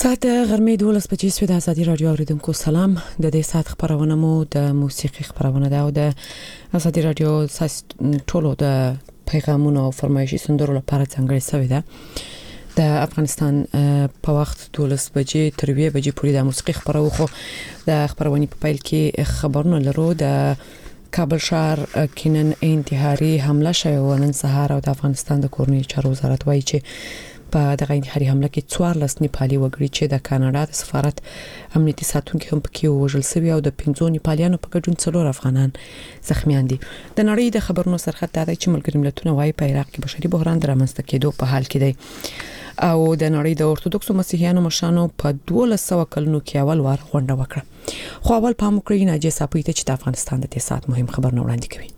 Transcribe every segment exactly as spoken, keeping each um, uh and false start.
ساعت غرمې دولس بجې سوې. د ازادي رادیو اوریدونکو سلام. د دې ساعت خبرونه مو د موسیقي خبرونه ده او د ازادي رادیو ټولو د پیغامونو او فرمایشي سندرو لپاره څنګه شوی ده. د افغانستان په وخت دولس بجې تر یوې بجې پورې د موسیقي خبرونه خو د خبرونې په پیل کې خبرونه لرو. د کابل شهر کینن انتحاري حمله شوه ونن سهار او د افغانستان د کورنۍ چارو وزارت وایي چې په دغه انتحاري حمله کې څوارلس نیپالي وګړي چې د کاناډا د سفارت امنیتي ساتونکو هم پکې وژل شوي او د پنځو نیپالیانو په ګډون څلور افغانان زخمیان دي. د نړۍ د خبرونو سرخط دا دی چې ملګري ملتونه وايي په عراق کې بشري بحران درامنځته کېدو په حال کې دی او د نړۍ د اورتودوکسو مسیحیانو مشرانو په دولس سوه کلونو کې اول وار غونډه وکړه. خو اول پام وکړئ ناجیه صاحب ته چې د افغانستان د دې ساعت مهم خبرونه وړاندې کوي.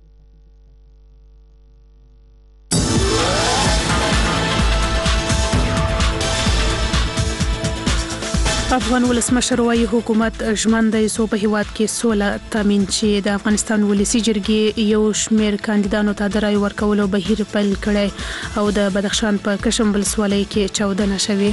افغان ولسمشر وايي حکومت ژمن دی سو په هیواد کې سوله تامین شي. د افغانستان ولسی جرګې یو شمېر کاندیدانو ته د رای ورکولو بهیر پیل کړی او د بدخشان په کشم ولسوالۍ کې چاودنه شوې.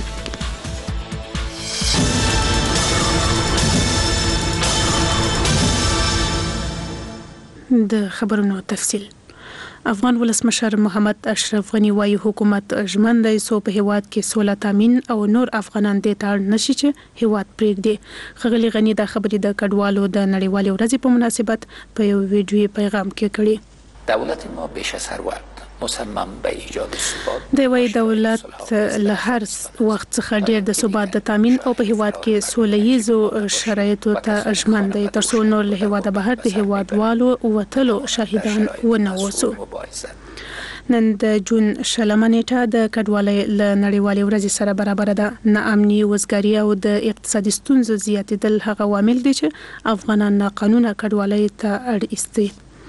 د خبرونو تفصیل. افغان ولسمشر محمد اشرف غنی وايي حکومت ژمن دی سو په هیواد کې سوله تامین او نور افغانان د تاړ نشي چې هیواد پرېږدي. خغلی غنی د خبرې د کډوالو د نړیوالې ورځې په مناسبت په یو ویډیو پیغام کې کړی. دولت ما بیش از هر وقت مصمم به ایجاد ثبات. د وی دولت له هر وخت څخه ډیر د ثبات د تامین او په هیواد کې سولهیزو شرایطو ته ژمن دی ترڅو نور له هیواده بهر د هیوادوالو وتلو شاهدان ونه اوسو. نن د جون شلمه نیټه د کډوالۍ له نړیوالې ورځې سره برابر ده. ناامني، وزګاري او د اقتصادي ستونزو زیاتېدل هغه عوامل دي چې افغانان ناقانونه کډوالۍ ته اړ ایستي.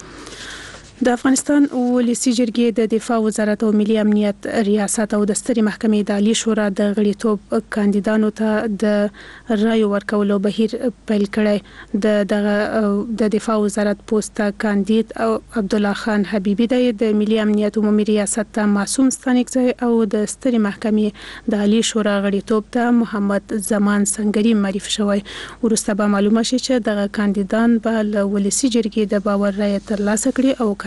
د افغانستان ولسی جرګې د دفاع وزارت او ملي امنیت ریاست او د سترې محکمې د عالی شورا د غړیتوب کاندیدانو ته د رای ورکولو بهیر پیل کړی. د دغه د دفاع وزارت پوسټ کاندید او عبد الله خان حبیبی د ملي امنیت عمومي ریاست ته معصوم ستانکزی او د سترې محکمې د عالی شورا غړیتوب ته محمد زمان سنگری معرفي شوی. ورسته به معلومه شي چې دغه کاندیدان به له ولسی جرګې د باور رای ترلاسه کړي او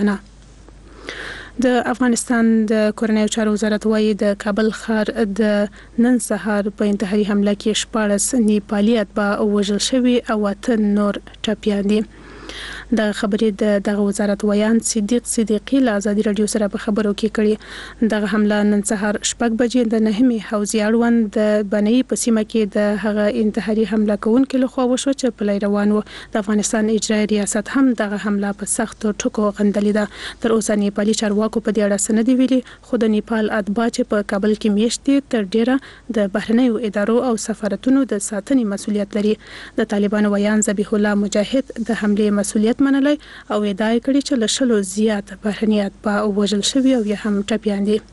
د افغانستان د کورنۍ چارو وزارت وايي د کابل ښار د نن سهار په انتحاري حمله کې شپاړس نیپالي اتباع وژل شوي او اته نور ټپیان دي. د خبرې د دغه وزارت ویان صدیق صدیقی له ازادي رادیو سره په خبرو کې کړي. دغه حمله نن سهار شپږ بجې د نهمې حوزې اړوند د بنۍ په سیمه کې د هغه انتحاري حمله کوونکو لخوا وشو چې په لای روان و. د افغانستان اجرایي ریاست هم دغه حمله په سخت ټکو غندلې ده. تر اوسه نیپالي چارواکو په دې اړه څه نه دي ویلي خو د نیپال اتباع چې په کابل کې میشت دي تر ډیره د بهرنیو ادارو او سفارتونو د ساتنې مسؤلیت لري. د طالبانو ویان ذبیح الله مجاهد د حمله مسؤلیت منلای او ادعا کړې چې له شلو زیات بهرني اتباع وژل شوي او یا هم ټپیان دي.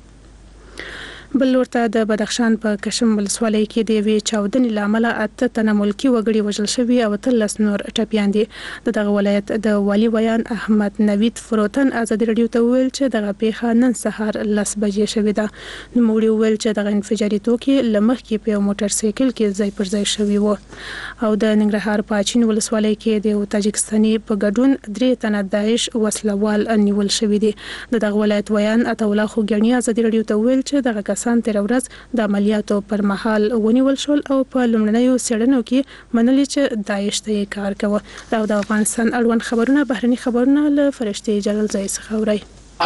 بل ورته د بدخشان په کشم ولسوالۍ کې د یوې چاودنې له امله اته تنه ملکي وګړي وژل شوي او اتلس نور ټپیان دي. د دغه ولایت د والي ویان احمد نوید فروتن ازادي رادیو ته وویل چې دغه پیښه نن سهار لس بجې شوې ده. نوموړي وویل چې دغه انفجاري توکي له مخکې په یو موټر سایکل کې ځای پر ځای شوي وو او د ننګرهار په اچین ولسوالۍ کې د تاجکستاني په ګډون درې تنه داعش وسلوال نیول شوي دي. د دغه ولایت ویان عطا الله خوګیاني ازادي رادیو ته وویل چې دغه کسان تیر ورځ د عملیاتو پر مهال ونیول شول او په لومړنیو څېړنو کې منلي چې داعش ته یې کار کاوه. دا د افغانستان اړوند خبرونه بهرني خبرونه له فرشتي جلال زای څخه اوري.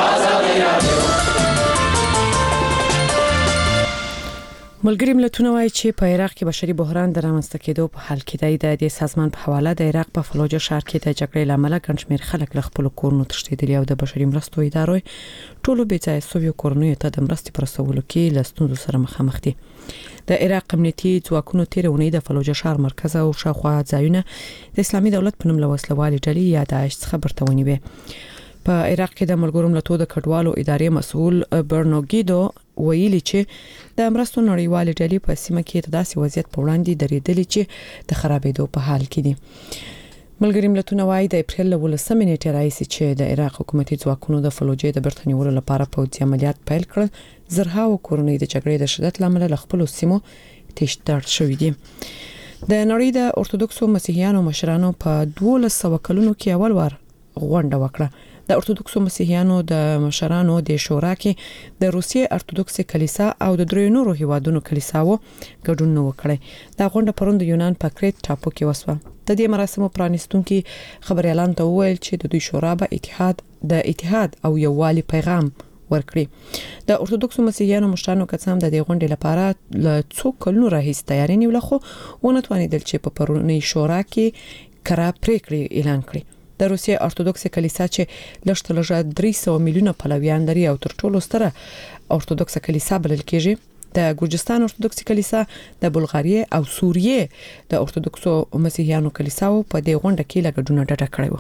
ملګري ملتونه وايي چې په عراق کې بشري بحران درامنځته کېدو په حال کې دی. د دې سازمان په حواله د عراق په فلوجه ښار کې د جګړې لامل ګڼ شمېر خلک له خپل کورونو تښتېدلي او د بشري مرستو ادارو ټولو بې ځایه سویو کورنیو ته د مرستې په رسولو کې له ستونزو سره مخامخ دي. د عراق امنیتي ځواکونو تېره اونۍ د فلوجه ښار مرکز او شاوخوا ځایونه د اسلامي دولت په نوم له وسلوالې ډلې یا داعش څخه برته ونیوي. په عراق کې د ملګرو ملتونو د کډوالو ادارې مسؤل برنوګیدو ویلي چې د امرستو نړیوالې ډلې په سیمه کې د داسې وضعیت په وړاندې درېدلې چې د خرابېدو په حال کې دي. ملګري ملتونه وايي د اپریل له ولسمې نیټې راهیسې چې د عراق حکومتي ځواکونو د فلوجې د بیرته نیولو لپاره پوځي عملیات پیل کړل، زرهاوو کورنۍ د جګړې د شدت لامل له خپلو سیمو تشدار شوې دي. د نړۍ د ارتودکسو مسیحیانو مشرانو په دولس سوه کلونو کې اول وار غونډه وکړه. د ارتودکسو مسیحیانو د مشرانو د شورا کې د روسیې ارتودکس کلیسا او د درې نورو هیوادونو کلیساو ګډون وکړي. دا غونډه پرون د یونان په کریت ټاپو کې وسوه. د دې مراسمو پرانیستونکي خبريالان ته وویل چې د دوی شورا به اتحاد د اتحاد او یووالي پیغام ورکړي. د ارتودکسو مسیحیانو مشرانو کڅام د دې غونډې لپاره له څو کلونو راهیسې تیاری نیولې، خو ونه توانیدل چې په پرونی شورا کې کړه پریکړې اعلان کړي. د روسیې ارتودکس کلیسا چې لږ لږه درې سوه میلیونه پلویان لري او تر ټولو ستره ارتودکس کلیسا بلل کېږي، د ګورجستان ارتودکس کلیسا، د بلغاریې او سوریې د ارتودکسو مسیحیانو کلیساو په دې غونډه کې لګډونه ډډه کړې و.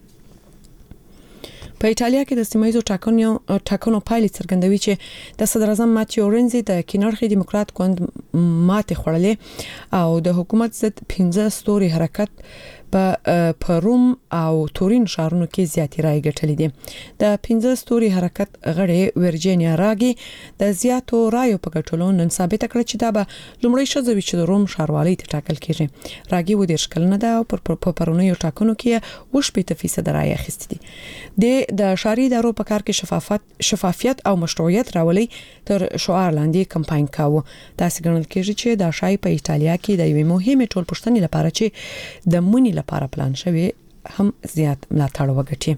په ایټالیا کې د سیمایي ټاکنو ټاکنو پایلې څرګندوي چې د صدر اعظم ماتیو رنزي د کینرخي دیموکرات ګوند ماته خړلې او د حکومت ضد پنځه ستوري حرکت په پروم او تورین ښارونو کې زیاتې رای ګټلې دي. د پنځه ستوري حرکت غړي ورجینیا راګي د زیاتو رایو په ګټلو نن ثابت کړ چې دا به لومړی شذوي چې د روم ښاروالۍ ته ټاکل کیږي. راګي و دېرش کلنه ده او په پرونیو ټاکنو کې اوه شپېته فیصد رای اخیستې دي. د شاري ادارو په کار کې شفافیت شفافیت او مشروعیت راولي تر شعار لاندې کمپاین کاوه. دا څنګه کېږي چې دا شای په ایټالیا کې د یوې مهمه ټولپوښتنې لپاره چې د مونی لپاره پلان شوی هم زیات ملاتړ وکړي.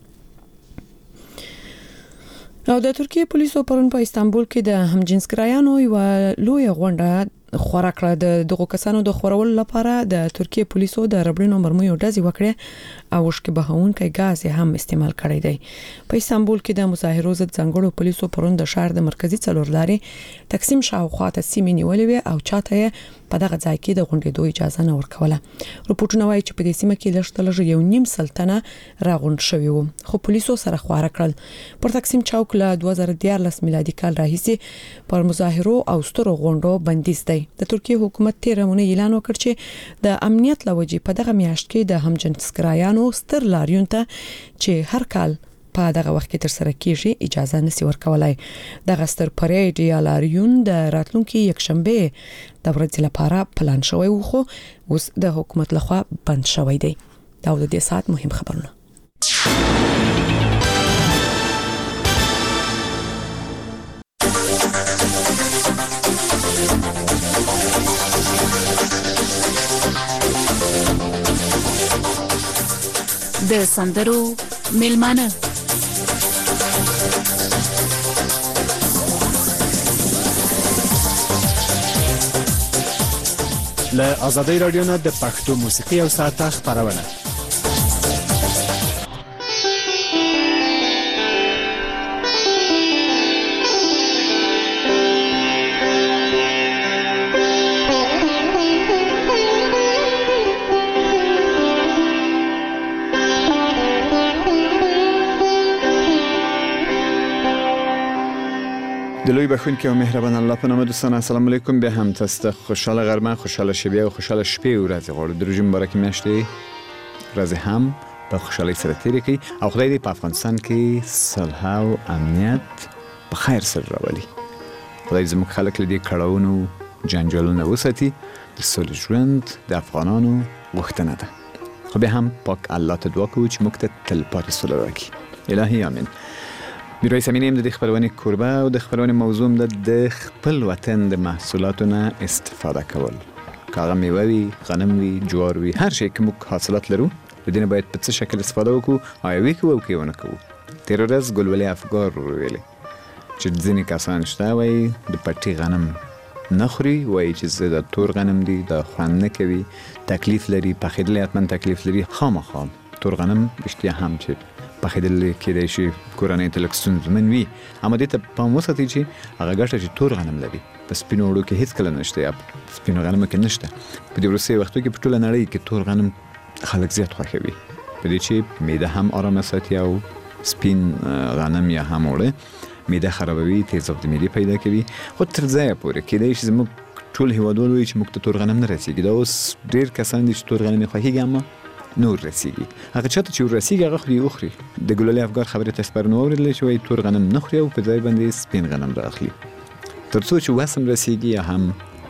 او د ترکیه پولیسو پرون په استانبول کې د همجنسګرایانو یو لوی غونډه خورا کړه. د دغو کسانو د خورولو لپاره د ترکیه پولیسو د ربړینو مرمیو ډزې وکړې او شکه بهونکي غاز هم استعمال کړی دی. په استانبول کې د مظاهرو ضد ځنګړو پولیسو پرون د ښار د مرکزی څلورلارې تقسیم شاوخوا ته سیمې نیولې او چاته په دغه ځای کې د غونډېدو اجازه نه ورکوله. رپورټونه وایي چې په دې سیمه کې لږ تر لږه یو نیم سلطنه راغونډ شوی و، خو پولیسو سره خواره کړل. پر تقسیم چوک له دوه زره دیارلس میلادي کال راهیسې پر مظاهرو او سترو غونډو بندیز دی. د ترکیه حکومت تیر مونږ اعلان وکړ چې د امنیت لوجې په دغه میاشت کې د همجنسګرایانو ستر لاریون ته چې هر کال په دغه وخت کې تر سره کېږي اجازه نسی ورکولای. دغه ستر پریډ یا لاریون د راتلونکي یکشنبه د ورځې لپاره پلان شوی و، خو اوس د حکومت لخوا بند شوی دی. دا د دې ساعت مهم خبرونه. د سندرو میلمانه له آزادۍ رادیو نه د پښتو موسیقي او ساعته خبرونه. د لوی بخونکي او مهربان الله په نامه دوستان السلام علیکم. به هم تاسو خوشاله غرمه، خوشاله شبیه او خوشاله شپې ورځ غواړو. د روژې مبارکې میاشتې ورځ هم په خوشالۍ سره تیرې کړئ او خدای دې په افغانستان کې صلح او امنیت په خیر سره راولي. خدای زموږ خلک له دې کړاوونو جنجالونو وساتي. د سولې ژوند د افغانانو غوښتنه ده، خو به هم پاک الله ته دعا کوو چې موږ ته تلپاتې سوله راکړي. الهي امین. میرویس امینی هم د خبرونه کوربه او د خبرونه موضوع د خپل وطن د محصولاتو نه استفاده کول. کاغه میوه وي، غنم وي، جوار وي، هر شی که موږ حاصلات لرو د دې نه باید په څه شکل استفاده وکړو او یې وکړو او کې ونه کوو. تیر ورځ ګلولي افګار ویلي چې ځینې کسان شته وایي د پټي غنم نه خوري، وایي چې زه د تور غنم دی د خوند نه کوي، تکلیف لري، پخېدل حتما تکلیف لري. خامخا تور غنم اشتیا هم چې پخېدل کېدای شي کورنۍ ته لږ ستونزمن وي، اما دې ته پام وساتئ چې هغه ګټه چې تور غنم لري په سپینو وړو کې هېڅکله نشته یا سپینو غنمو کې نشته. په دې وروستیو وختو کې په ټوله نړۍ کې تور غنم خلک زیات خوښوي، په دې چې معده هم آرامه ساتي او سپین غنم یا هم وړه معده خرابوي، تیزاب د معدې پیدا کوي. خو تر ځایه پورې کېدای شي زموږ ټول هېوادوال وایي چې موږ ته تور غنم نه رسېږي. دا اوس ډېر کسان دي چې تور غنم یې خوښېږي اما نور رسیږي. هغه چاته چې ورسیږي هغه خوري وخوري. د ګلولي افګار خبرې تاسو پرون واورېدلې چې وایي تور غنم نه خوري او په ځای باندې سپین غنم راخلي. تر څو چې وسم رسیږي یا هم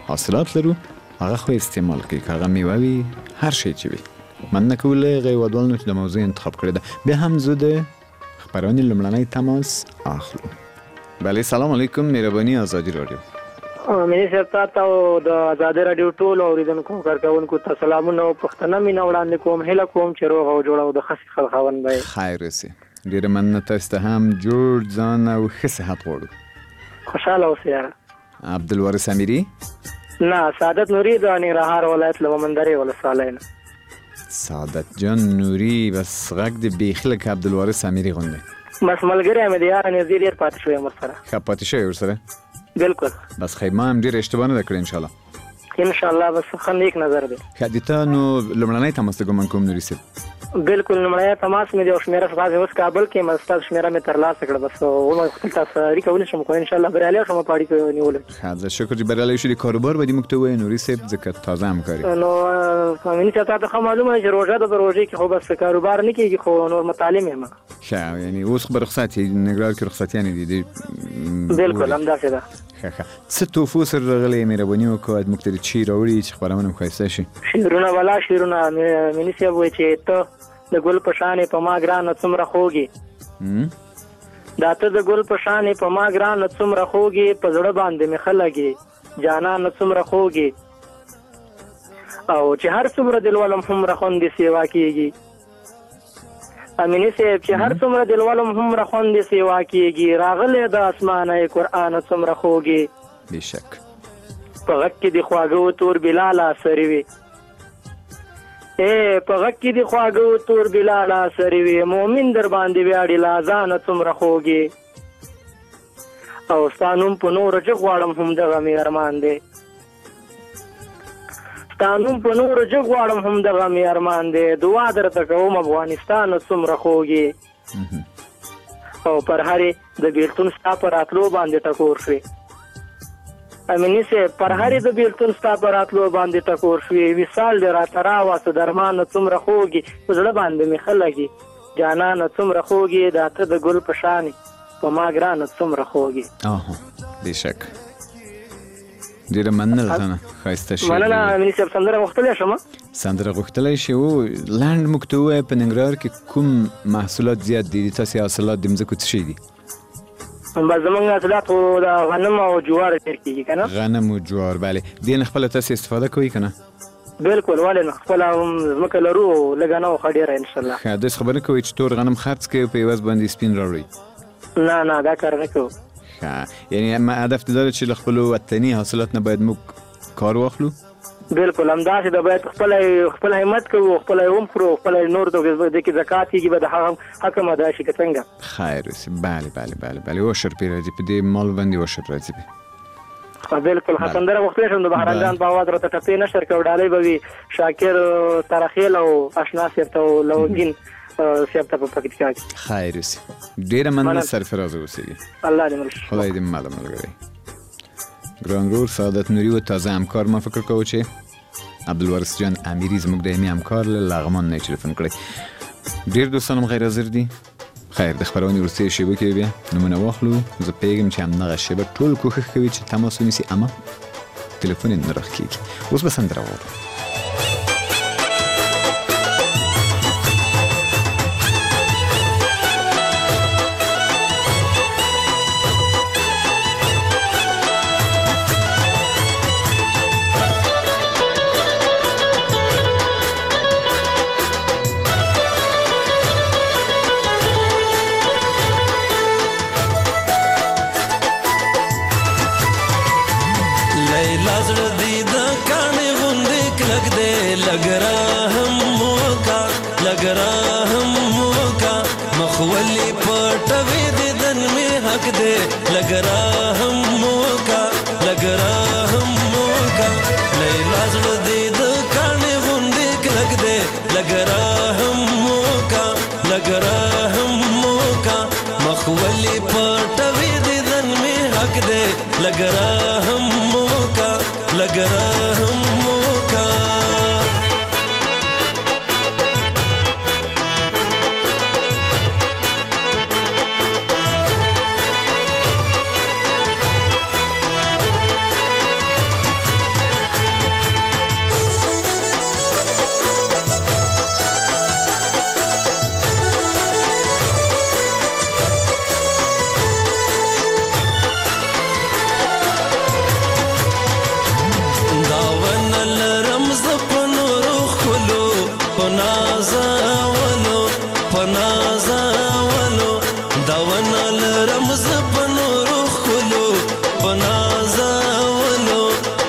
حاصلات لرو هغه خو استعمال کوي هغه میوه وي هر شی چې وي من نکوله غیوادوالنو چې د موضوع انتخاب کړی ده بیا هم زه د خبرونې لومړنی تماس اخلو. بله سلام علیکم مهرباني آزادي رادیو. مې سره تاسو د آزادي رادیو ټول اوریدونکو کارکونکو ته سلامونه او پښتنه مینه وړاندې کوم. هله کوم چې روغ او جوړ او د خاص خلخوان به خیر اوسې. ډیره مننه تاسو ته هم جوړ ځان او ښه صحت غواړو. خوشاله اوسئ یاره. عبدالوارث امیری؟ نه سعادت نوري د ننګرهار ولایت له مومندرې ولسوالۍ نه. سعادت جان نوري بس غږ د بیخي لکه عبدالوارث امیری غوندې. بس ملګری مې د یاره نږدې ډېر پاتې شوی یم ورسره. ښه پاتې شوی ورسره؟ بالکل. بس خیر ما هم ډېره اشتباه نه ده کړې انشاءالله. انشاءالله بس ښه نیک نظر دی. ښه د تا نو لومړنی تماس ته ګمان کوم نوري صاحب. بالکل لومړی تماس مې د یو شمېره څخه اوس کابل کې مې ستاسو شمېره مې ترلاسه کړه بس ومه خپل تاسو اړیکه ونیسم خو انشاءالله بریالی شم په اړیکه ونیولم. ښه زه شکر چې بریالی شو. د کاروبار به دې موږ ته ووایې نوري صاحب ځکه تازه همکاري. نو مینې ته تا ته ښه معلومه چې روژه ده په روژې کې خو بس کاروبار نه کېږي خو نور متعلم یم. ښه یعنې اوس خو به رخصت یې ننګرهار کې رخصتیانې دي. بالکل همداسې ده. ښه ښه څه توفو سره راغلی مهرباني وکړه موږ ته چی راوړي چې خپرونه مو ښایسته شي. شعرونه والا شعرونه مینې صاحب وایي چې ته د ګل په شانې په ما ګرانه څومره خوږې دا ته د ګل په شانې په ما ګرانه څومره خوږې په زړه باندې مې ښه لګې جانانه څومره خوږې او چې هر څومره دلولم هومره خوندې سیوا کېږي. امینې صاحب چې هر څومره دلولم هومره خوندې سیوا کېږي راغلی د اسمانه قرآن څومره خوږې بېشک په غږ کې د خواږه تور بلاله سرې وي اے په غږ کې د خواږه تور بلاله سرې وي مؤمن در باندې ویاړي لازانه څومره خوږې او ستا نوم په نوره چې غواړم هم دغه مې ارمان دی ستا نوم په نوره چې غواړم هم دغه مې ارمان دی دعا درته کوم افغانستان څومره خوږې او پر هرې د بیلتون ستا په راتلو باندې ټکور شوې امینې صاحب پر هرې د بیلتون ستا په راتلو باندې ټکور شوې وصال دې راته راواسه درمانه څومره خوږې په زړه باندې مې ښه لګي جانانه څومره خوږې دا ته د ګل په شانې په ما ګرانه څومره خوږې. بېشک ډېره مننه له تا نه ښایسته شعر. مننه امینې صاحب سندره غوښتلی شم؟ سندره غوښتلی شي او لنډ موږ ته ووایه په ننګرهار کې کوم محصولات زیات دي د تاسې حاصلات د مځکو څه شي دي؟ بس زمونږ حاصلات خو د غنم او جوار ډېر کېږي که نه. غنم او جوار بله دې نه خپله تاسې استفاده کوئ که نه؟ بالکل ولې نه خپله هم ځمکه لرو لږه نه خو ډېره انشاءالله. ښه داسې خبره کوئ چې تور غنم خرڅ کوئ په عوض باندې سپین راوړئ؟ نه نه دا کار نه کوو. ښه یعنې ما هدف دې دا ده چې له خپلو وطني حاصلات نه باید موږ کار واخلو؟ بالکل همداسې ده باید خپله خپل همت کوو خپله یې ومخورو خپله یې نور د کې زکات کېږي به د هغه حق هم ادا شي که څنګه. خیر اوسې بله بله بله بله وشر پرې راځي په دې مال باندې وشر راځي. بالکل ښه سندره غوښتلی شم د بهرنجان په آواز راته ټپې نشر کړو ډالۍ به وي شاکر ترخیل او اشنا صاحب ته او لونګین صاحب ته په پکتیکا کې. خیر اوسې ډېره مننه سرفرازه اوسېږي. الله دې مل خدای دې ماله ملګری. ګران ورور سعادت نوري و تازه همکار ما فکر کوو چې عبدالوارث جان امیری زموږ د دایمي همکار له لغمان نه یې ټلیفون کړی. ډېر دوستان هم غیر حاضر دي. خیر د خپرونې وروستۍ شیبو کې بیا نومونه واخلو. زه پوهېږم چې همدغه شیبه ټول کوښښ کوي چې تماس ونیسي اما تلیفون یې نه راښکېږي. اوس به سندره واورو.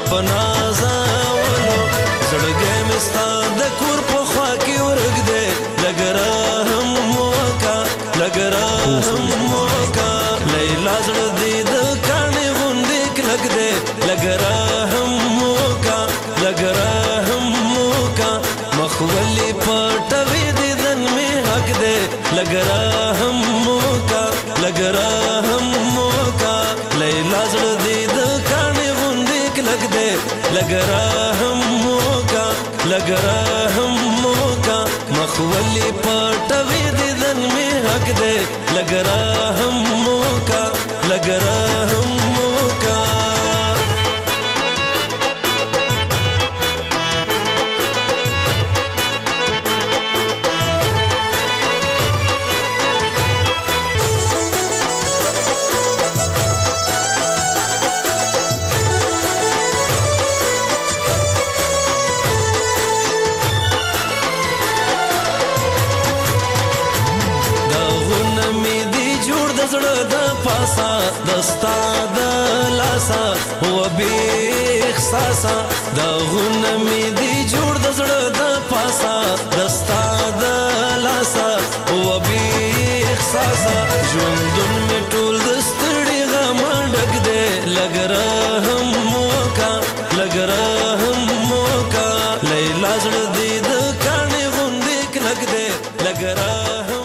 پنازاولو زړګی مې ستا د کور په خوا کې ورک دی لږ رحم وکړه لږ رحم وکړه لیلا زړه دې د کاڼي غوندې کلک دی لږ رحم وکړه لږ رحم وکړه مخ ولې پټوې دیدن مې حق دی لږ رحم وکړه لږ رحم وکړه لیلا زړه دې د کاڼي غوندې کلک دی لږ رحم وکړه لږ رحم وکړه مخ ولې پټوې دیدن مې حق دی لږ رحم وکړه لږ رحم وکړه دستا د لاسا و بی احساسا د غونه می دی جوړ د زړه د پاسا دستا د لاسا و بی احساسا ژوندون می ټول د ستړي غم ډک دی لږ رحم وکړه لږ رحم وکړه لیلا زړه دې د کاڼي غوندې کلک دی لږ رحم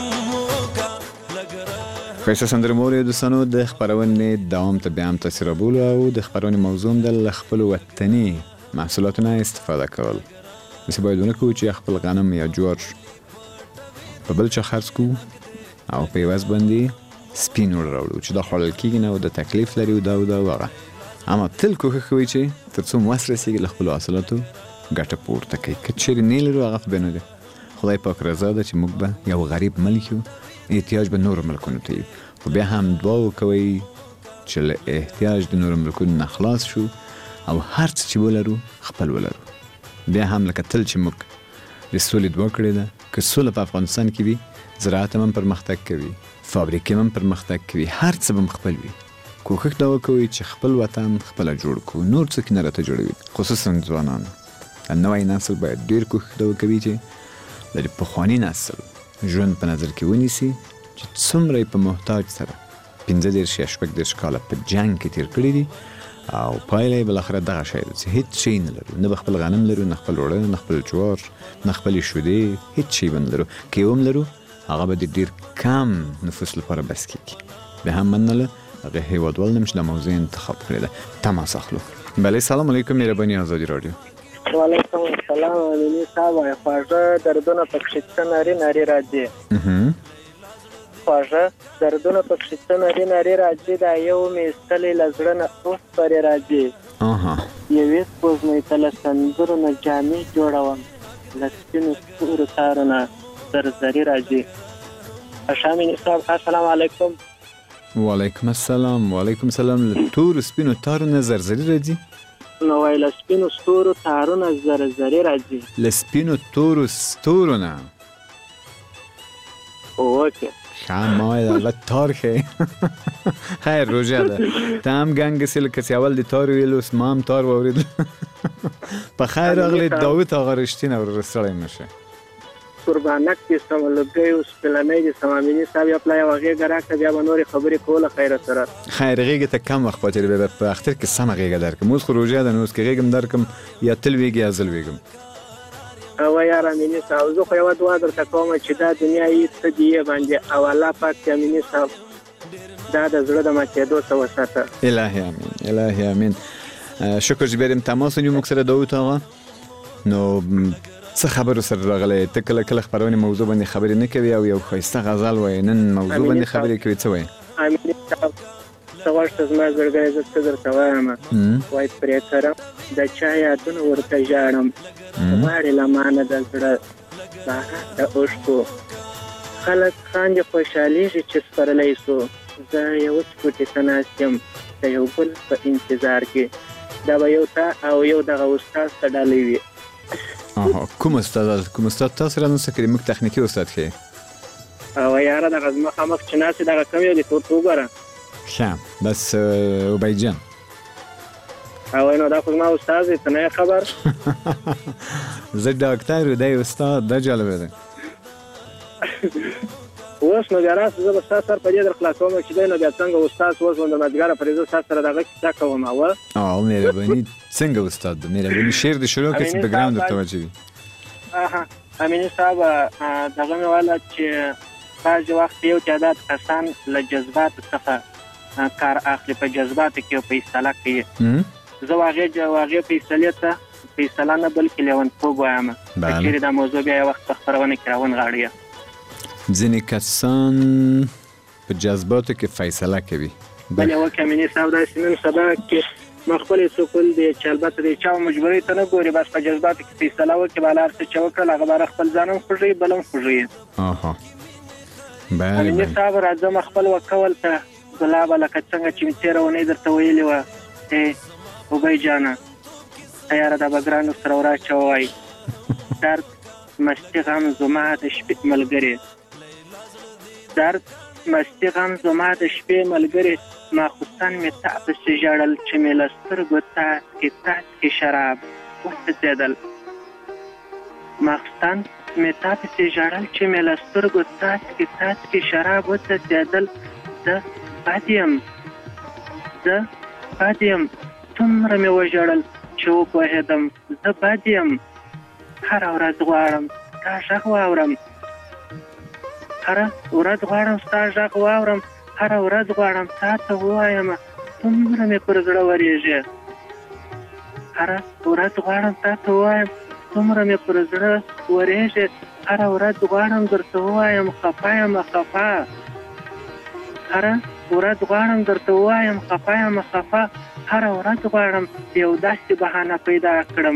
ښایسته سندرمورې دوستانو د خپرونې دوام ته بیا هم تاسې رابولو او د خپرونې موضوع هم د له خپلو وطني محصولاتو نه استفاده کول داسې باید ونه کوو چې خپل غنم یا جوار په بل چا خرڅ کړو او په عوض باندې سپین ور راوړو چې دا خوړل کېږي نه او د تکلیف لري او دا او دا او هغه اما تل کوښښ کوئ چې تر څو مو وس رسېږي له خپلو حاصلاتو ګټه پورته کوئ که چیرې نه لرو هغه خو بیا نه دی خدای پاک رضا ده چې موږ به یو غریب ملک یو احتیاج به نور ملکونو ته یو خو بیا هم دعا وکوئ چې له احتیاج د نور ملکونو نه خلاص شو او هر څه چې ولرو خپل ولرو بیا هم لکه تل چې موږ د سولې دعا کړې ده که سوله په افغانستان کې وي زراعت هم پرمختګ کوي فابریکې هم پرمختګ کوي هر څه به هم خپل وي کوښښ دا وکوئ چې خپل وطن خپله جوړ کړو نور څوک نه راته جوړوي خصوصا ځوانان نوی نسل باید ډېر کوښښ دا وکوي چې د پخواني نسل ژوند په نظر کې ونیسي چې څومره په محتاج سره پنځه دېرش یا شپږ دېرش کاله په جنګ کې تیر کړي دي او پایله یې بالاخره دغه شی ده چې هېڅ شی نه لرو نه به خپل غنم لرو نه خپل اوړه نه خپل جوار نه خپلې شودې هېڅ شی به نه لرو که یې هم لرو هغه به د ډېر کم نفوس لپاره بس کېږي بیا هم منله هغه هېوادوال نیم چې د موضوع انتخاب کړې ده تماس اخلو بله سلام علیکم مهرباني ازادي راډیو وعلیکم السلام امینی صاحب خواږه دردونه پکښې څه ناري ناري راځي خواږه دردونه پکښې څه ناري ناري راځي دا یو مې ایستلی له زړه نه اوس پرې راځي یوې سپوږمۍ ته له سندرو نه جامې جوړوم له سپینو تورو تارو نه زرزري راځي امینی صاحب السلام علیکم وعلیکم السلام وعلیکم السلام له تورو سپینو تارو نه زرزري راځي نو وای له سپینو ستورو تارونه زرزري راځي له سپینو تورو ستورو نه اوکې ښه ما وایي البته تار ښې خیر روژه ده ته هم ګنګسې لکه چې اول د تار ویل اوس ما هم تار واورېدل په خیر راغلی داود آقا رښتینه ورسړی مه شه قربانک دې سم لږی اوس پلنی دې سم امیني صاحب یا پلا یوه غېږه راکړه بیا به نورې خبرې کوله خیره سره خیر غېږې ته کم وخت پاتې دی بیا په اختر کې سمه غېږه درکړم اوس خو روژه ده نو اوس که غېږم درکړم یا تل ویږي یا زل ویږم اوه یار امیني صاحب زه خو یوه دعا درته کوم چې دا دنیا یې څه دی یې باندې او الله پاک چې امیني صاحب دا د زړه د ماتېدو څه وساته الهي امین الهي امین شکر چې بیا دې تماس ونیو موږ سره داود آقا نو څه خبرو سره راغلی ته کله کله خپرونې موضوع باندې خبرې نه کوي او یو ښایسته غزل وایي نن موضوع باندې خبرې کوي څه وایي امیني صاحب څه غواړې زما زړګی زه څه درته وایم وایي پرې کرم د چا یادونه ورته ژاړم غواړې له مانه د زړه باران د اوښکو خلک خاندې خوشحالېږي چې سپرلی سو زه یو سکوټې ته ناست یم د یو بل په انتظار کې دا به یو تا او یو دغه استاد ته ډالۍ وي کوم استاد کوم استاد تاسو را نوسه کړي موږ تخنیکي استاد ښیې او یاره دغه زما مخامخ چې ناست دغه کوم یو دی ته ورته وګوره ښه بس عبید جان او نو دا خو ما استاد ته نه خبر زه ډاکټر دی استاد د جالب دی اوس نو بیا راس زه به تاسو سره په دې در خلاصوم چې دی نو بیا څنګه استاد اوس د مدګار فریضه تاسو سره دغه څه کوم او او مهرباني څنګه استاد مهرباني شعر د شروع کې بیک ګراوند ته وځي اها امینی صاحب دغه مې والا چې بعض وخت یو تعداد کسان له جذبات څخه کار اخلي په جذبات کې په اصطلاح کې زه واغې واغې په اصطلاح ته په اصطلاح نه بلکې لیوان پوګ وایم چې دا موضوع بیا وخت په خبرونه کې راون غاړي ځینې کسان په جذباتو کې فیصله کوي بلې وکه امینی صاحب دا سنن سبا کې مخبل سکول دی چې البته د چا مجبوري ته نه ګوري بس په جذباتو کې فیصله وکړي بالا ارڅ چې وکړه هغه بار خپل ځانم خوږي بلم خوږي اها بله امینی صاحب راځم خپل وکول ته ګلاب لکه څنګه چې می تیرونه درته ویلی و ای او بای جانا تیار د بګرانو سره راچوي درد مستی غم زما د شپې ملګری درد مستی غم زما د شپې ملګری ما خوستان می تا په سجړل چې می لسترګو تا کې تا کې شراب وڅېدل ما خوستان می تا په سجړل چې می لسترګو تا کې تا کې شراب وڅېدل د پاتیم د پاتیم څومره می وژړل چې وپوهېدم زه بد یم هره ورځ غواړم ستا غږ واورم هره ورځ غواړم ستا غږ واورم هره ورځ غواړم تا ته ووایم څومره مې پر زړه ورېږي هره ورځ غواړم تا ته ووایم څومره مې پر زړه ورېږي هره ورځ غواړم درته ووایم خفه یم خفه هره ورځ غواړم درته ووایم خفه یم خفه هره ورځ غواړم یو داسې بهانه پیدا کړم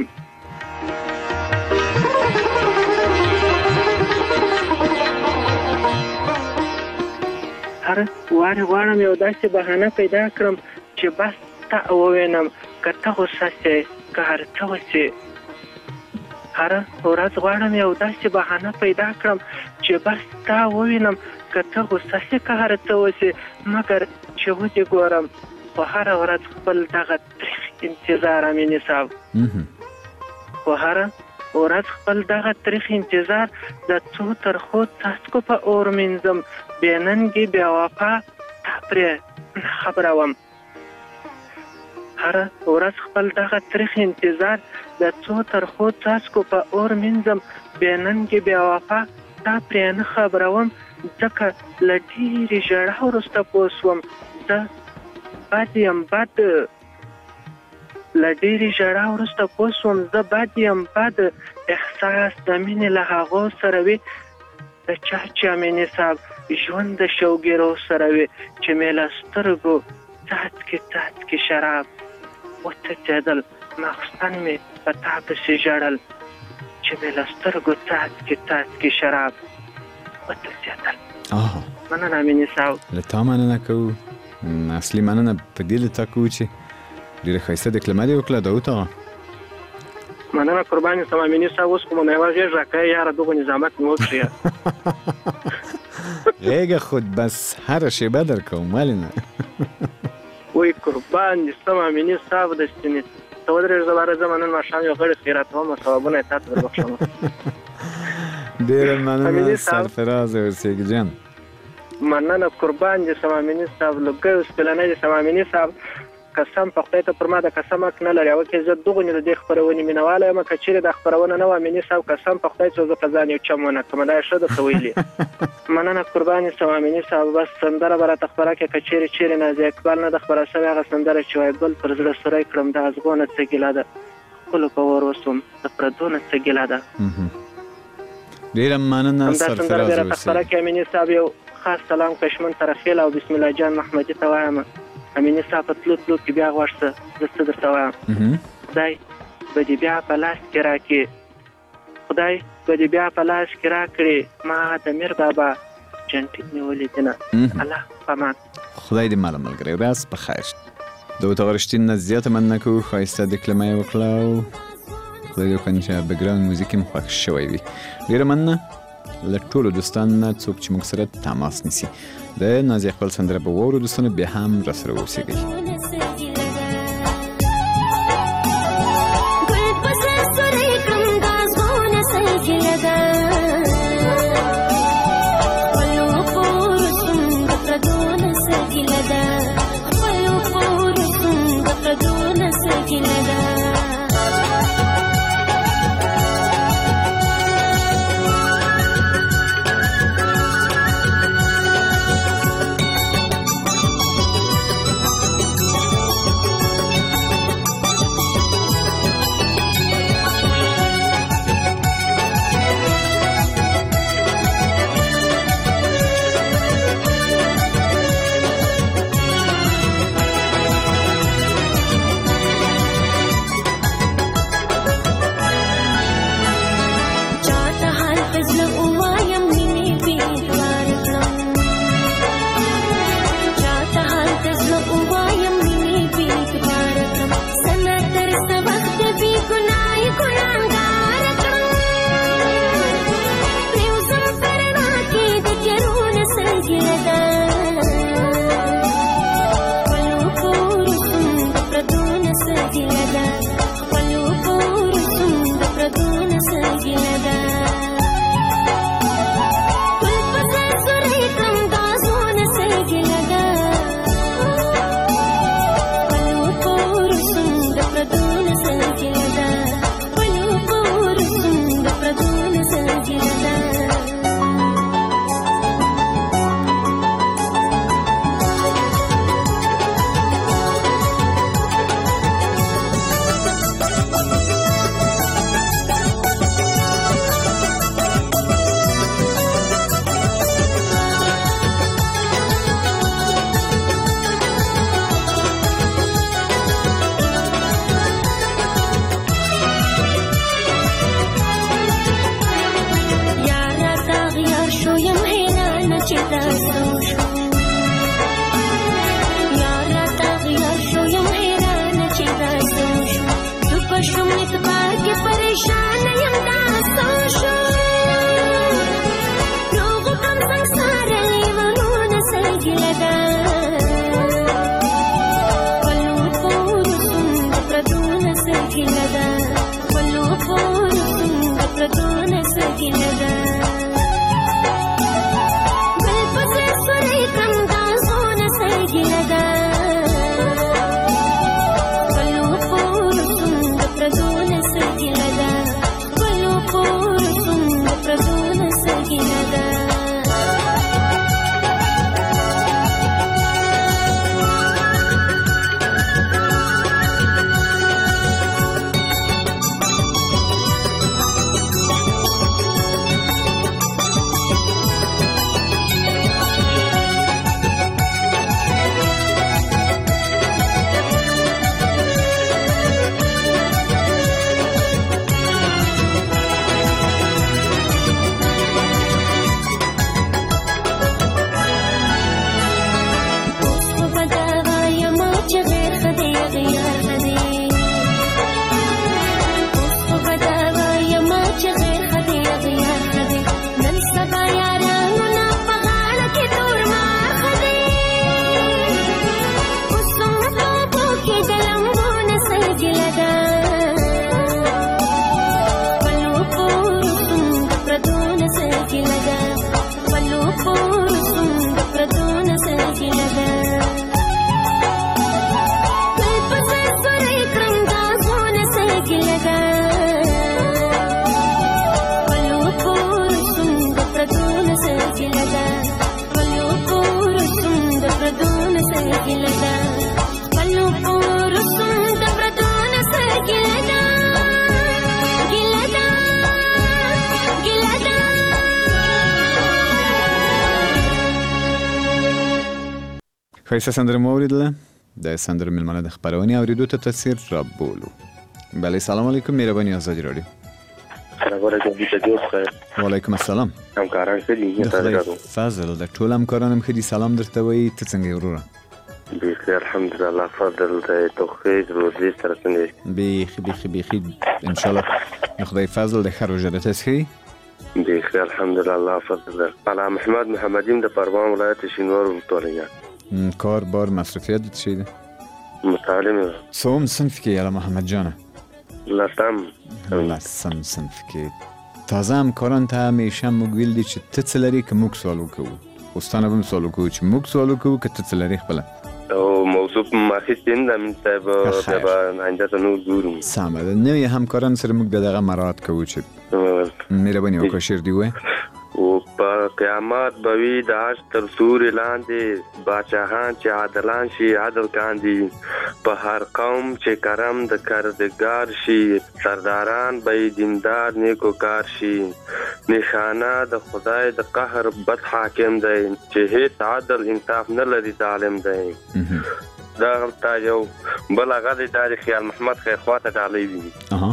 هر واره غواړم یو داسې بهانه پیدا کړم چې بس تا ووینم که ته غوسه سې که هر څه وسې هره ورځ غواړم یو داسې بهانه پیدا کړم چې بس تا ووینم که ته غوسه سې که هر څه وسې مګر چې ودې ګورم خو هره ورځ خپل دغه تریخ انتظار امیني صاحب خو هره ورځ خپل دغه تریخ انتظار د څو ترخو څاڅکو په اور مینځم بې ننګې بې وفا تا پرې خبروم هره ورځ خپل دغه تریخ انتظار د څو ترخو څاڅکو په اور مینځم بې ننګې بې وفا تا پرې نه خبروم ځکه له ډېرې ژړا وروسته پوه شوم زه بد یم بد له ډېرې ژړا وروسته پوه شوم زه بد یم بد احساس د مینې له هغو سره وي د چا چې امیني صاحب ژوند د شوګیرو سره وي چې مې له سترګو څاڅکي څاڅکي شراب وڅڅېدل ماخوستن مې په تا پسې ژړل چې مې له سترګو څاڅکي څاڅکي شراب وڅڅېدل مننه امیني صاحب له تا مننه کوو اصلي مننه په دې له تا کوو چې ډېره ښایسته دکلمه دې وکړه داود آغا مننه قربان سم امیني صاحب اوس کومه یوه غېږ راکوي یاره دغه نظامت مې وکړي غېږه خود بس هره شیبه در کوم ولې نه وای قربان دې سم امیني صاحب د سینې ته ودرېږه زه باره زه نن ماښام یو غړي خیراتوم ثوابونه یې تا ته در بخښم ډېره مننه سرفراز اوسېږي جان مننه قربان دې سم امیني صاحب لوګی اوس پلنی دې سم امیني صاحب قسم په خدای ته پر ما د قسم حق نه لري او کې زه دغه نه د دې خبرونې مینواله یم که چیرې د خبرونه نه و امیني صاحب قسم په خدای ته زه په ځان یو چم ونه کړم دا ښه درته ویلي مننه قربان سم امیني صاحب بس سندره به راته خپره کړې که چیرې چیرې نازي اقبال نه د خپره شوې هغه سندره چې وایي بل پر زړه سوری کړم د ازغو نه څه ګیله ده ښکلو په اور وسوم د پردو نه څه ګیله ده ډېره مننه همدا سندره بیا راته خپره کړې امیني صاحب یو خاص سلام کشمن ترخیل او بسم الله جان محمدي ته وایم امیني صاحب په تلو تلو کې بیا غوږ شه زه څه درته وایم خدای به دې بیا په لاس کې راکړي خدای به دې بیا په لاس کې راکړي ما د میر بابا جنټې نیولې دي نه الله پامان خدای دې ماله ملګری ورځ په خیر داود آغا رښتین نه زیاته مننه کوو ښایسته دکلمه یې وکړه او خدای دې وکړي چې بګراوند موزیک یې خوښ شوی وي ډېره مننه له ټولو دوستانو نه څوک چې موږ سره تماس نیسي د نازي اقبال سندره به واورو دوستانو بیا هم راسره اوسېږئ خیسته سندره مو اوریدله د سندره میلمانه د خبرونې اوریدو ته تاثیر را بولو. بله سلام علیکم، مهربانی آزادی رادیو. سلام علیکم دیگه خیر. و علیکم السلام. همکاران خیلی متشکرم. فضل د ټول همکارانم خیلی سلام درته وایي. ته څنګه یې وروره؟ بخیر الحمدلله. فضل د توفیق روزی سره څنګه؟ بیخي بیخي بیخي ان شاء الله خدای فضل د خیر وجه ده تسخی. بخیر الحمدلله. فضل علام محمد محمدیم د پروان ولایت شینوار ولایت. کار بار مصرفیت چی ده؟ متعلم. سوم صنف کی علام محمد جانه؟ لسم. لسم صنف کی. تازه همکاران ته همیشه مگویل دی چې ته څه لري که موږ سوال وکړو. اوستانه به سوال وکړو چې موږ سوال وکړو که ته څه لري خپله. او موضوع ماخیستین د من صاحب د انجاز نو ګورم. سمه ده. نوې همکاران سره موږ دغه مراعات کوو چې مهرباني وکړه شعر دی وایه. او په قیامت به وي د عرش تر سوري لاندې باچاهان چې عادلان شي عدل کاندي، په هر قوم چې کرم د کردګار شي، سرداران به دیندار نیکو کار شي. نشانه د خدای د قهر بد حاکم دی چې هیڅ عدل انصاف نه لري، ظالم دی. دا غلطه یو بل هغه د تاریخ خیال محمد خیرخوا ته ډالۍ وي.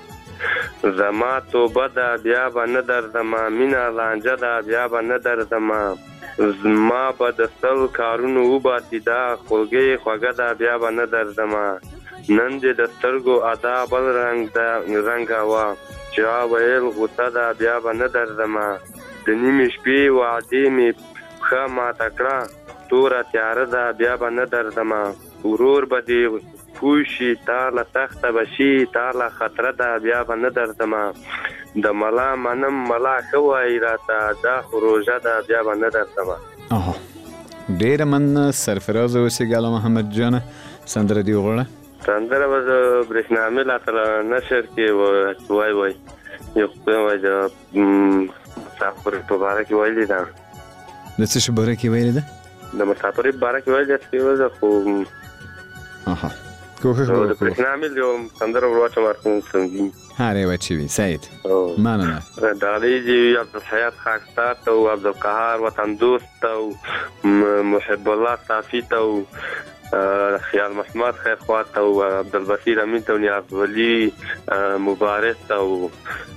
زما توبه ده بیا به نه درځم، مینه لانجه ده بیا به نه درځم، زما به د سل کارونو وباسي دا خوږې خوږه ده بیا به نه درځم. نن دې د سترګو ادا بل رنګ ده رنګه وه، چا ویل غوسه ده بیا به نه درځم. د نیمې شپې وعدې مې پښه ماته کړه، توره تیاره ده بیا به نه درځم. ورور به دې پوشی تا له تخته بشي، تا له خطره ده بیا به نه درځم. د ملا منم ملا ښه وایي راته، دا خو روژه ده بیا به نه درځم. آها ډېره مننه سرفراز اوسېږه علامه محمد جانه. سندره دې وغواړه. سندره به د برېښنامې لاته نشر کې وای وای یو وای د مسافر په باره کې ویلې ده. د څه شي باره کې ویلې ده؟ د مسافرۍ په باره کې ویلې ده خو آها کوښښ وکړو. د برېښنامې یو سندره ورواچوم ارکون سنګي. هر یوه چې وي سعید مننه. ډالۍ دې وي عبدالحیات خاکسار ته او عبدالقهار وطن دوست ته او محب الله صافي ته او خیال محمد خیرخوا ته او عبدالبصیر امین ته او نیاز ولی مبارک ته او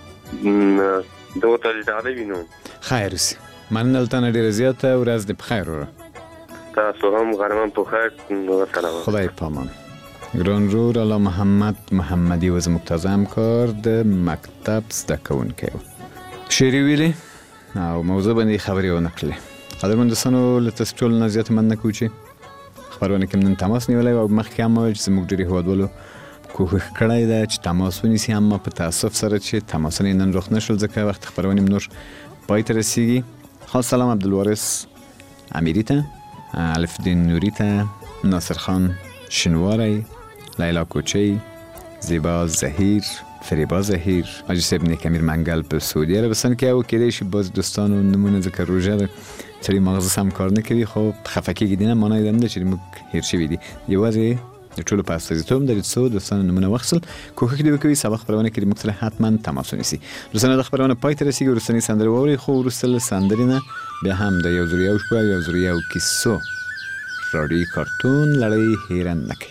دغو ته دې ډالۍ وي. نو خیر اوسې. مننه له تا نه ډېره زیاته. ورځ دې په خیر وروره. تاسو هم غرمه په خیر. وسلام. خدای په امان. ګران رور الله محمد محمدي و زموږ تازه همکار د مکتب زده کوونکی و. شعري ویلي او موضوع باندې خبرې ونه کړلې. قدرمن دوستانو له تاسو ټولو نه زیاته مننه کوو چې خبرونه کې نن تماس نیولی او مخکې هم وویل چې زموږ ډېری هیوادوالو کوښښ کړی ده چې تماس ونیسي، اما په تاسف سره چې تماسونه نن رخ نشول ځکه وخت خبرونه نور پای ته رسیږي. خاص سلام عبدالوارث امیری ته، الف دین نوری ته، ناصر خان شنواری، لیلا کوچی، زیبا زهیر، فریبا زهیر، حاجی صاحب نیکمیر منگل په سعودی عربستان کې او کېدای شي باز دوستانو نمونه ذکر روژه ده سړي مغزه هم کار نه کوي، خو خفه کېږي نه معنی دا نه چې موږ هیر شوي دي. یوازې د ټولو په استازیتوب د څو دوستانو نمونه واخیستل. کوښښ دې وکړئ سبا خپرونه کې موږ سره حتما تماس ونیسي. دوستانو د خپرونه پای ته رسیږي، وروستنۍ سندرې واورئ، خو وروسته له سندرې نه بیا هم د یو زر یو شپه یو زر یو کیسو راډیویي کارتون لړۍ هیره نه کوي.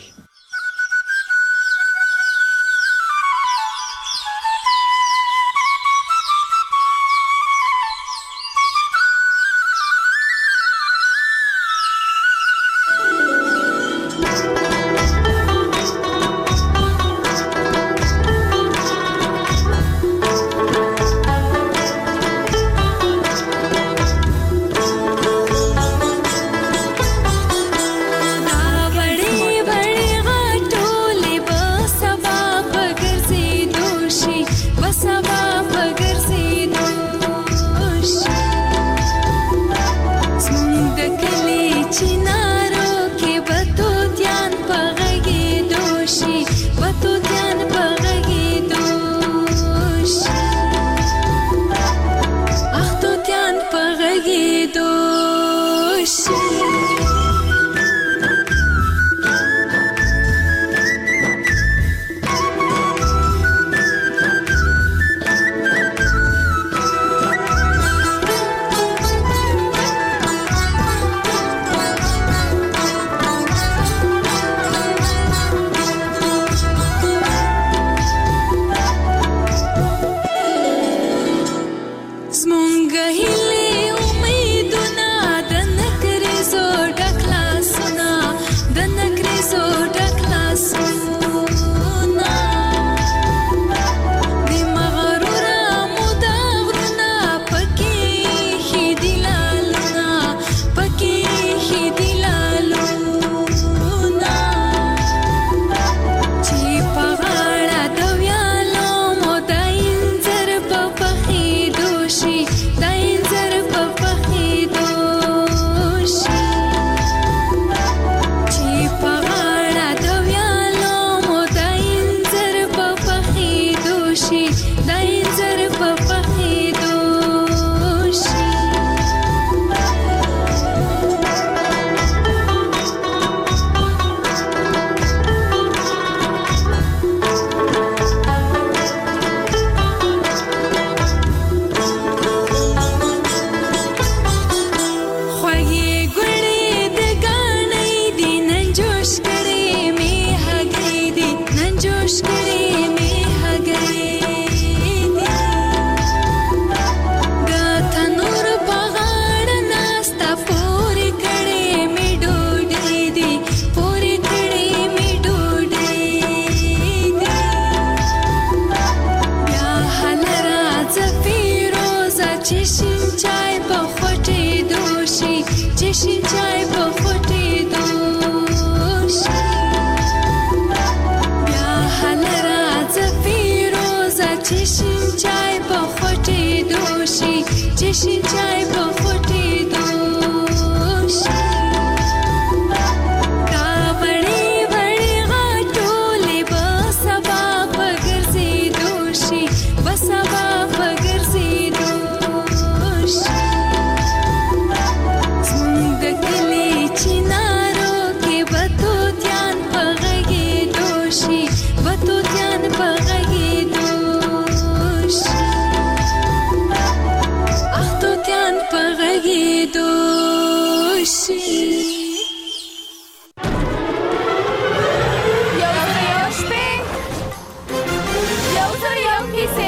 Yo soy yo,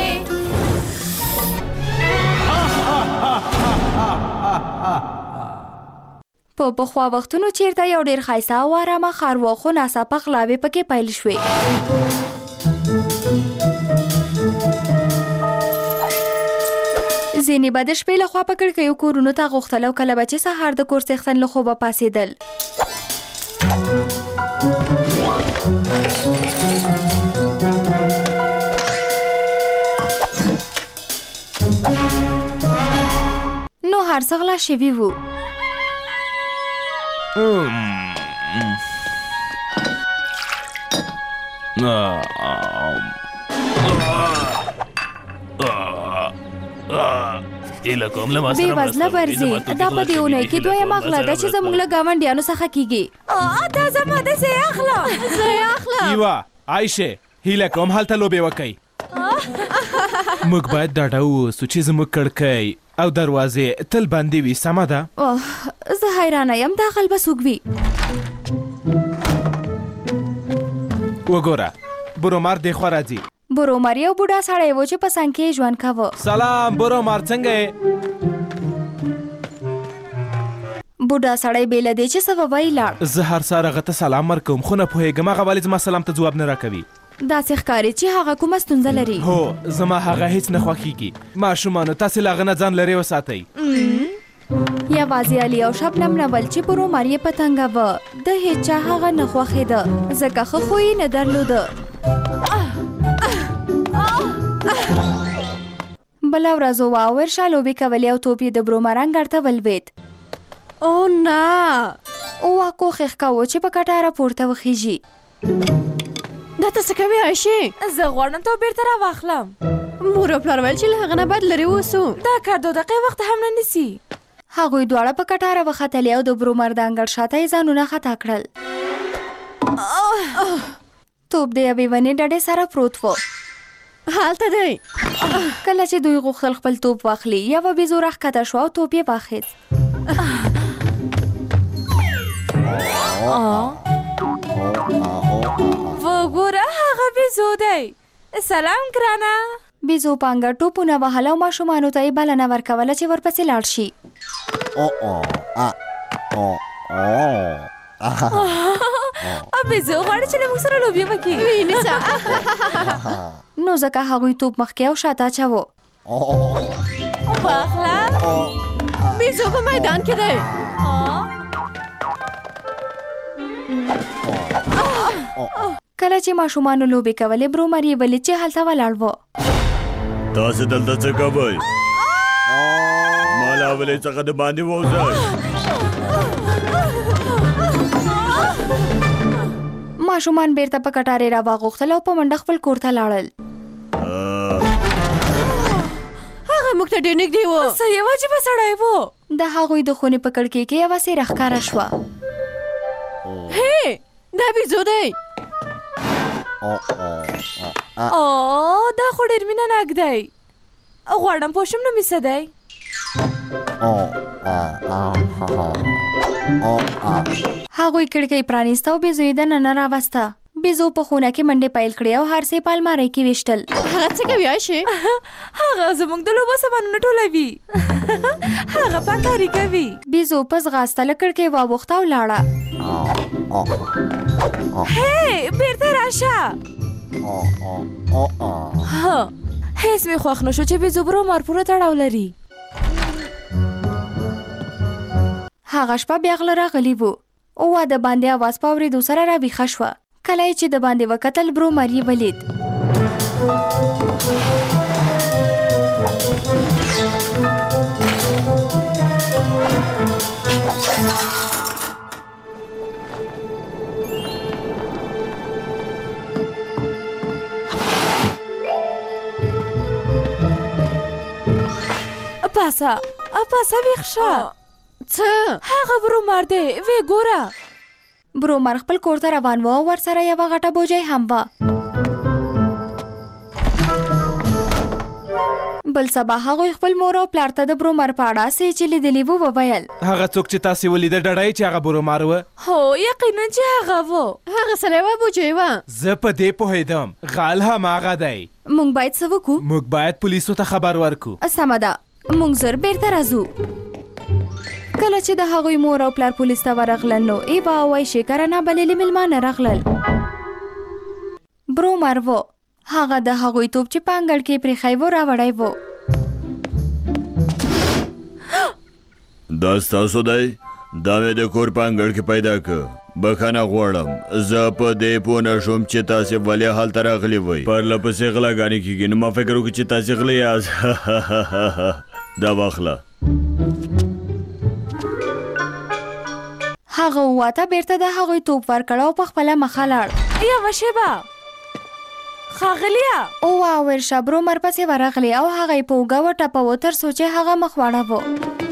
په پخوا وختونو چیرته یو ډیر ښایسته او ارامه ښار و، خو ناڅاپه غلاوې پکې پیل شوې. ځینې به د شپې لخوا په کړکیو کورونو ته غوښتل او کله به چې سهار د کور څښتن له خوبه پاڅېدل. نو هر څه غلا شوي وو. بې وزله برځي دا په دې اونۍ کې دویمه غلا ده چې زموږ له ګاونډیانو څخه کیږي. دا زما د زه اخله زه اخله یوه عایشه هیله کوم هلته لوبې وکئ. موږ باید ډاډه واوسو چې زموږ کړکۍ او دروازې تل بندې وي. سمه ده؟ زه حیرانه یم دا غل به څوک وي. وګوره برومار دې خوا راځي. برومار یو بوډا سړی و چې په څنګ کې ژوند کاوه. سلام برومار، څنګه یې؟ بوډا سړی بې له دې چې څه ووایي لاړ. زه هر سهار هغه ته سلام ورکوم خو نه پوهېږم هغه ولې زما سلام ته ځواب نه راکوي. داسې ښکاري چې هغه کومه ستونزه لري. هو زما هغه هیڅ نه خوښیږي. ماشومانو تاسې له هغه نه ځان لرې وساتئ. یوازې علي او شبنم نه ول چې برومار یې په تنګه و. د هېچا هغه نه خوښېده ځکه ښه خو یې نه درلوده. بله ورځ واور شا لوبې کولې او توپ یې د برومرنګ اړ ته ولوېد. او نه واکو خېښ کاوه چې په کټاره پورته وخیږي. دا ته څه کوې عایشې؟ زه غواړم تو بیرته راواخلم. مور او پلار ویل چې له هغه نه باید لرې اوسو. دا کار دو دقیقې وخت هم نه نیسي. هغوی دواړه په کټاره وختلې او د برومر د انګړ شاته یې ځانونه خطا کړل. توپ د یوې ونې ډډې سره پروت و. هلته دی. کله چې دوی غوښتل خپل توپ واخلي یوه بیزو راښکته شوه او توپ یې واخیست. وګوره هغه بیزو دی. سلام ګرانه. بیزو په انګړ ټوپونه وهل او ماشومانو ته یې بلنه ورکوله چې ورپسې لاړ شي. بیزو غواړي چې له موږ سره لوبې وکړي. نو ځکه هغوی توپ مخکې او شاته اچاوه. واخله. بیزو په میدان کې دی. کله چې ماشومانو لوبې کولې برومر یې ولید چې هلته ولاړ و. تاسې دلته څه کوئ؟ ما له حوالې څخه د باندې ووځئ. ماشومان بیرته په کټارې راواغوښتل او په منډه خپل کور ته لاړل. هغه موږ ته ډېر نږدې و. څه یو عجیبه سړی و. د هغوی د خونې په کړکۍ کې یوه څېره ښکاره شوه. هی دا بیزو دی. او دا خو ډېر مینه ناک دی. غواړم پوه شم نوم یې څه دی؟ هغوی کړکۍ پرانیسته او بیزو یې دننه راوسته. بیزو په خونه کې منډې پیل کړې او هر څه یې په المارۍ کې ویشتل. هغه څه کوي عایشې؟ هغه زموږ د لوبو سامانونه ټولوي. هغه پاکاري کوي. بیزو په ځغاسته له کړکۍ واوښته او لاړه. هی بیرته راشه. هیڅ مې خوښ نه شو چې بیزو برومار پوره تړاو لري. هغه شپه بیا غله راغلی و. اوه د باندې اواز په اورېدو سره راویښه شوه. کله یې چې د باندې وکتل برومر یې ولید. پاسه پاسه ویښ شه. څه؟ هغه برومار دی. وی ګوره. برومر خپل کور ته روان و او ورسره یوه غټه بوجۍ هم وه. بل سبا هغوی خپل مور او پلار ته د برومر په اړه څه چې لیدلي وو وویل. هغه څوک چې تاسې ولیده ډډه چې هغه برومار و؟ هو یقینا چې هغه و. هغه سره یوه بوجۍ وه. زه په دې پوهېدم غال هماغه دی. موږ باید څه وکړو؟ موږ باید پولیسو ته خبر ورکړو. سمه ده موږ زر بیرته راځو. کله چې د هغوی مور او پلار پولیس ته ورغلل نو ایوا او عایشې کره نابللي میلمانه راغلل. برومر و هغه د هغوی توپ چې په انګړ کې پرېښی و راوړی و. دا ستاسو دی؟ دا مې د کور په انګړ کې پیدا که. بخښنه غواړم، زه په دې پوه نه شوم چې تاسې ولې هلته راغلي وئ. پرله پسې غلاګانې کېږي نو ما فکر وکړو چې تاسې غله یاست. دا واخله. هغه وواته بیرته د هغوی توپ ورکړ او په خپله مخه لاړ. یوه شیبه ښاغلیه. اوه او ورشه برومر پسې ورغلې او هغه یې په اوږه وټپوه تر څو چې هغه مخ واړوه.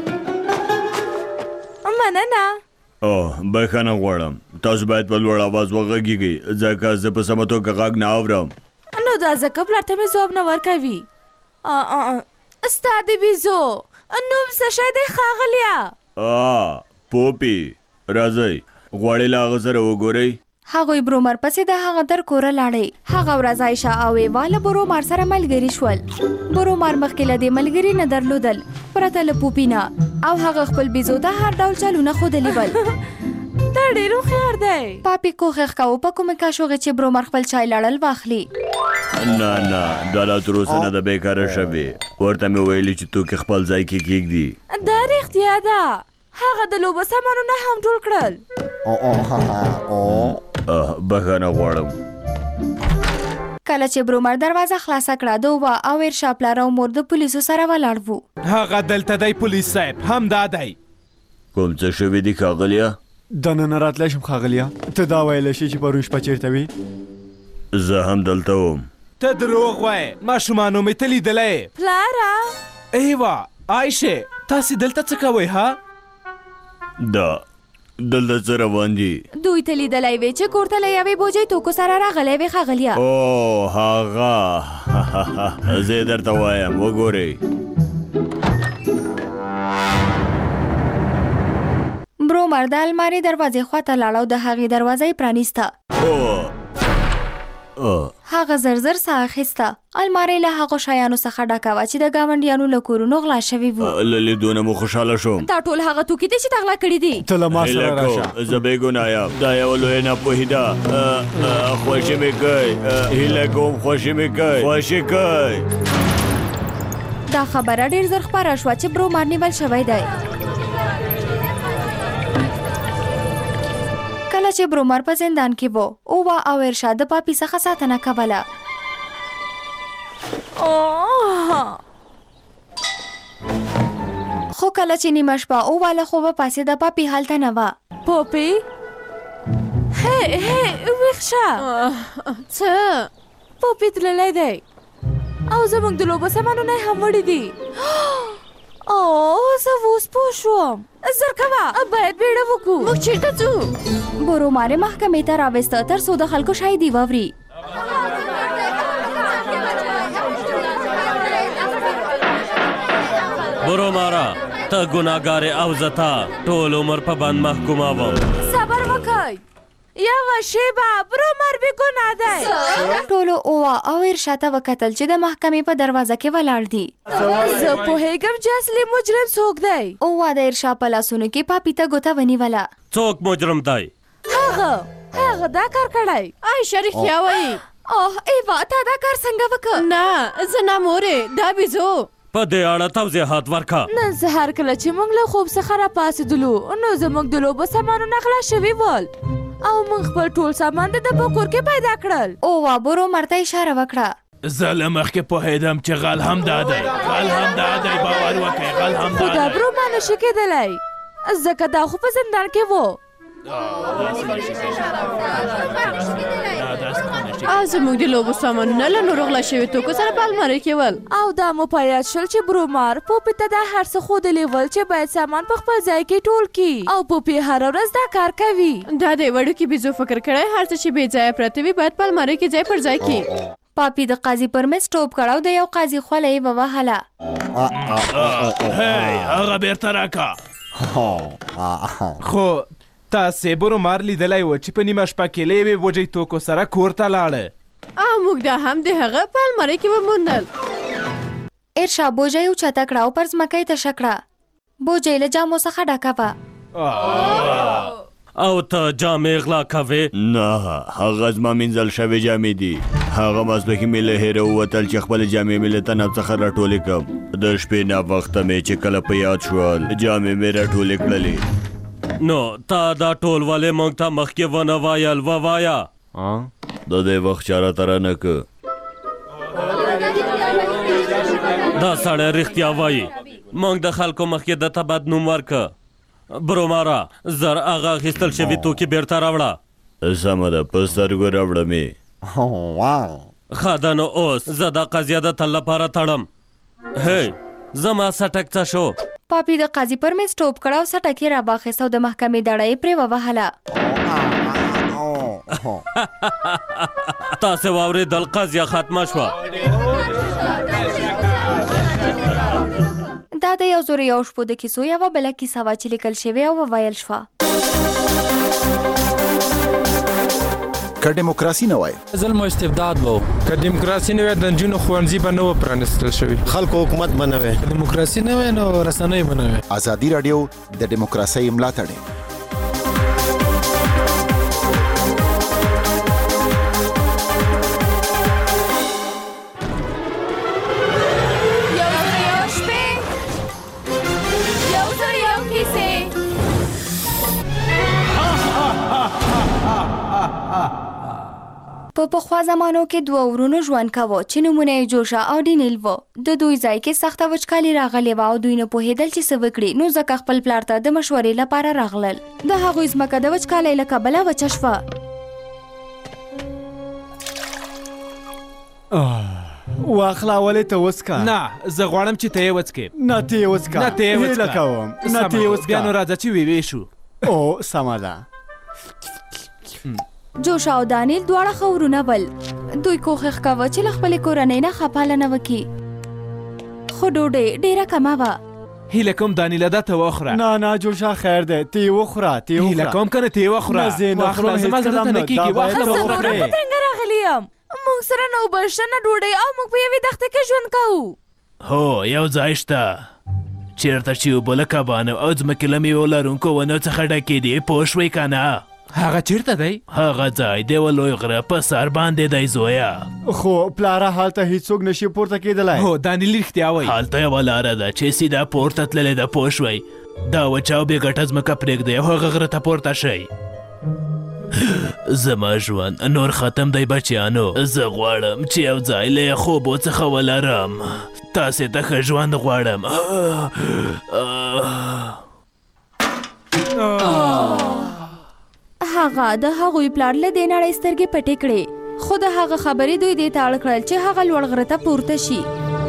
مننه. اوه بخښنه غواړم، تاسو باید په لوړ آواز وغږیږئ ځکه زه په سمه توګه غږ نه اورم. نو دا ځکه پلار ته مې ځواب نه ورکوي. ستا د بیزو نوم څه شی دی ښاغلیه؟ پوپی، راځئ غواړئ له هغه سره وګورئ. هغوی برومر پسې د هغه تر کوره لاړې. هغه ورځ عایشه او ایوا له برومر سره ملګري شول. برومر مخکې له دې ملګري نه درلودل پرته له پوپي نه او هغه خپل بیزو ته هر ډول چلونه ښودلي ول. دا ډېر هوښیار دی. پاپي کوښښ کوو په کومې کاشوغې چې برومر خپل چای لړل واخلي. نه نه دا لا تر اوسه نه ده بیکاره شوې. ورته مې ویلي چې توکې خپل ځای کې کېږدي. دا رښتیا ده. هغه د لوبو سامانونه هم ټول کړل. بخښنه غواړم. کله چې برومر دروازه خلاصه کړه د اووا او ورشه پلار او مور د پولیسو سره ولاړ وو. هغه دلته دی پولیس صاحب، همدا دی. کوم څه شوي دي ښاغلیه؟ دننه راتلی شم ښاغلیه. ته دا ویلی شې چې پرون شپه چېرته وې؟ زه هم دلته وم. ته دروغ وایې، ماشومانو مې ته لیدلی. پلاره ایوا عایشې تاسې دلته څه کوئ ها؟ دا دلته څه روان دي؟ دوی ته لیدلی وې چې کور ته له یوې بوجۍ توکو سره راغلی وې ښاغلیه. او هغه زه یې درته وایم وګورئ. برومر د المارۍ دروازې خواته لاړ او د هغې دروازه یې پرانیسته. هغه زر زر ساه اخیسته. المارۍ له هغو شیانو څخه ډکه وه چې د ګاونډیانو له کورونو غلا شوي وو. له لیدونه مو خوشحاله شوم. دا ټول هغه توکي دي چې تا غلا کړي دي. ته له ما سره راشه. زه بې ګناه یم. دا یوه لویه ناپوهي ده. خوښي مې کوئ، هیله کوم خوښي مې کوئ، خوښي کوئ. دا خبره ډېر زر خپره شوه چې برومر نیول شوی دی. کله چې برومر په زندان کې و اووا او ورشه د پاپي څخه ساتنه کوله. خو کله چې نیمه شپه اووا له خوبه پاسېده پاپي هلته نه وه. پوپي هی هی ویښ شه. څه؟ پوپي تللی دی او زموږ د لوبو سامانونه یې هم وړي دي. اوه زه اوس پوه شوم. زر کوه باید بیړه وکړو. موږ چېرته ځو؟ برومر یې محکمې ته راوسته تر څو د خلکو شاهدي واوري. برومره ته ګناهګارې او زه تا ټول عمر په بند محکوموم. صبر وکئ. یوه شیبه برومر بې ګناه دی. ټولو اووا او ورشه ته وکتل چې د محکمې په دروازه کې ولاړ دي. زه پوهېږم چې اصلي مجرم څوک دی. اووا د ورشه په لاسونو کې پاپي ته ګوته ونیوله. څوک مجرم دی؟ هغه هغه دا کار کړی. عایشه رښتیا وایي. اوه ایوا تا دا کار څنګه وکړ؟ نه زه نه مورې، دا بیزو. په دې اړه توضیحات ورکړه. نن سهار کله چې موږ له خوب څخه راپاڅېدلو نو زموږ د لوبو سامانونه غلا شوي ول او موږ خپل ټول سامان د ده په کور کې پیدا کړل. اووا برومر ته اشاره وکړه. زه له مخکې پوهېدم چې غل همدا دی، غل همدا دی، باور وکړئ غل همدا دی. خو دا برومر نشي کېدلی ځکه دا خو په زندان کې و. او زموږ د لوبو سامانونه له نورو غلا شوي توکو سره په المارۍ کې ول. او دا مو په یاد شول چې برومر پوپي ته دا هر څه ښودلي ول چې باید سامان په خپل ځای کې ټول کړي او پوپي هره ورځ دا کار کوي. دا د وړوکي بیزو فکر کړی هر څه چې بې ځایه پرته وي باید په المارۍ کې ځای پر ځای کړي. پاپي د قاضي پر مېز ټوپ کړ او د یو قاضي خوله یې ووهله. هی هغه بیرته راکړه. خو تاسې برومر لیدلی و چې په نیمه شپه کې له یوې بوجۍ توکو سره کور ته لاړه او موږ دا هم د هغه په المارۍ کې وموندل. ارشا بوجۍ اوچته کړه او پر ځمکه یې تشه کړه. بوجۍ له جامو څخه ډکه وه. او ته جامې غلا کوې؟ نه، هغه زما مینځل شوې جامې دي. هغه ماسپښین مې له هیره ووتل چې خپلې جامې مې له تناب څخه راټولې کړم. د شپې ناوخته مې چې کله په یاد شول جامې مې راټولې کړلې. نو تا دا ټول ولې موږ ته مخکې ونه وایل؟ ووایه. د دې وخت چاره تره نه که دا سړی رښتیا وایي. موږ د خلکو مخکې د ته بد نوم ورکه. بروماره زر هغه اخیستل شوي توکي بیرته راوړه. سمه ده، په سترګو راوړم یې. ښه ده نو اوس زه دا قضیه د تل لپاره تړم. هی زما سټک څه شو؟ پاپي د قاضي پر مېز ټوپ کړه او سټک یې راواخیست او د محکمې دړه یې پرې ووهله. تاسې واورېدل، قضیه ختمه شوه. دا د یو زور یو شپو د کیسو یوه بله کیسه وه چې لیکل شوې او وویل شوه. که ډیموکراسي نه وای ظلم او استبداد به و. که ډیموکراسي نه وای د نجونو ښوونځي به نه و پرانیستل شوي. خلکو حکومت به نه وای. که ډیموکراسي نه وای نو رسنۍ به نه وای. ازادي راډیو د ډیموکراسۍ ملاتړ په پخوا زمانو کې دوه ورونو ژوند کاوه چې نومونه یې جوشا او ډینیل و. د دوی ځای کې سخته وچکالي راغلې وه او دوی نه پوهېدل چې څه وکړي، نو ځکه خپل پلار ته د مشورې لپاره راغلل. د هغوی ځمکه د وچکالۍ له کبله وچه شوه. واخله ولې ته وڅکه؟ نه، زه غواړم چې ته یې وڅکې. نه ته یې وڅکه. نه ته یې وڅکه. هیله کوم نه ته یې وڅکه. بیا نو راځه چې ویوې شو. او سمه ده. جوشا او دانیل دواړه ښه ورونه ول. دوی کوښښ کاوه چې له خپلې کورنۍ نه ښه پالنه وکړي، خو ډوډۍ ډېره کمه وه. هیله کوم دانیله دا ته وخوره. نه نه جوشا خیر دی، ته یې وخوره. ته یې وخوره. هیله کوم که نه ته یې وخوره. نه زه نه خورم، زما زړه ته نه کېږي. واخله وخوره. زه څنګه راغلی یم؟ موږ سره نه اوبه شته نه ډوډۍ او موږ په یوې دښته کې ژوند کوو. هو یو ځای شته چېرته چې اوبه له کبانو او ځمکې له میوو لرونکو ونو څخه ډکې دي. پوه شوې که نه؟ هغه چیرته دی؟ هغه ځای د یوه لوی غره په سر باندې دی زویه. خو پلاره هلته هیڅوک نشي پورته کېدلی. هو دانیل رښتیا وایي. هلته یوه لاره ده چې سیده پورته تللې ده. پوه شوئ؟ دا وچه او بې ګټه ځمکه پرېږدئ او هغه غره ته پورته شئ. زما ژوند نور ختم دی بچیانو. زه غواړم چې یو ځای له خوبو څخه ولرم. تاسې ته ښه ژوند غواړم. هغه د هغوی پلار له دې نړۍ سترګې پټې کړې، خو د هغه خبرې دوی دې ته اړ کړل چې هغه لوړ غره ته پورته شي.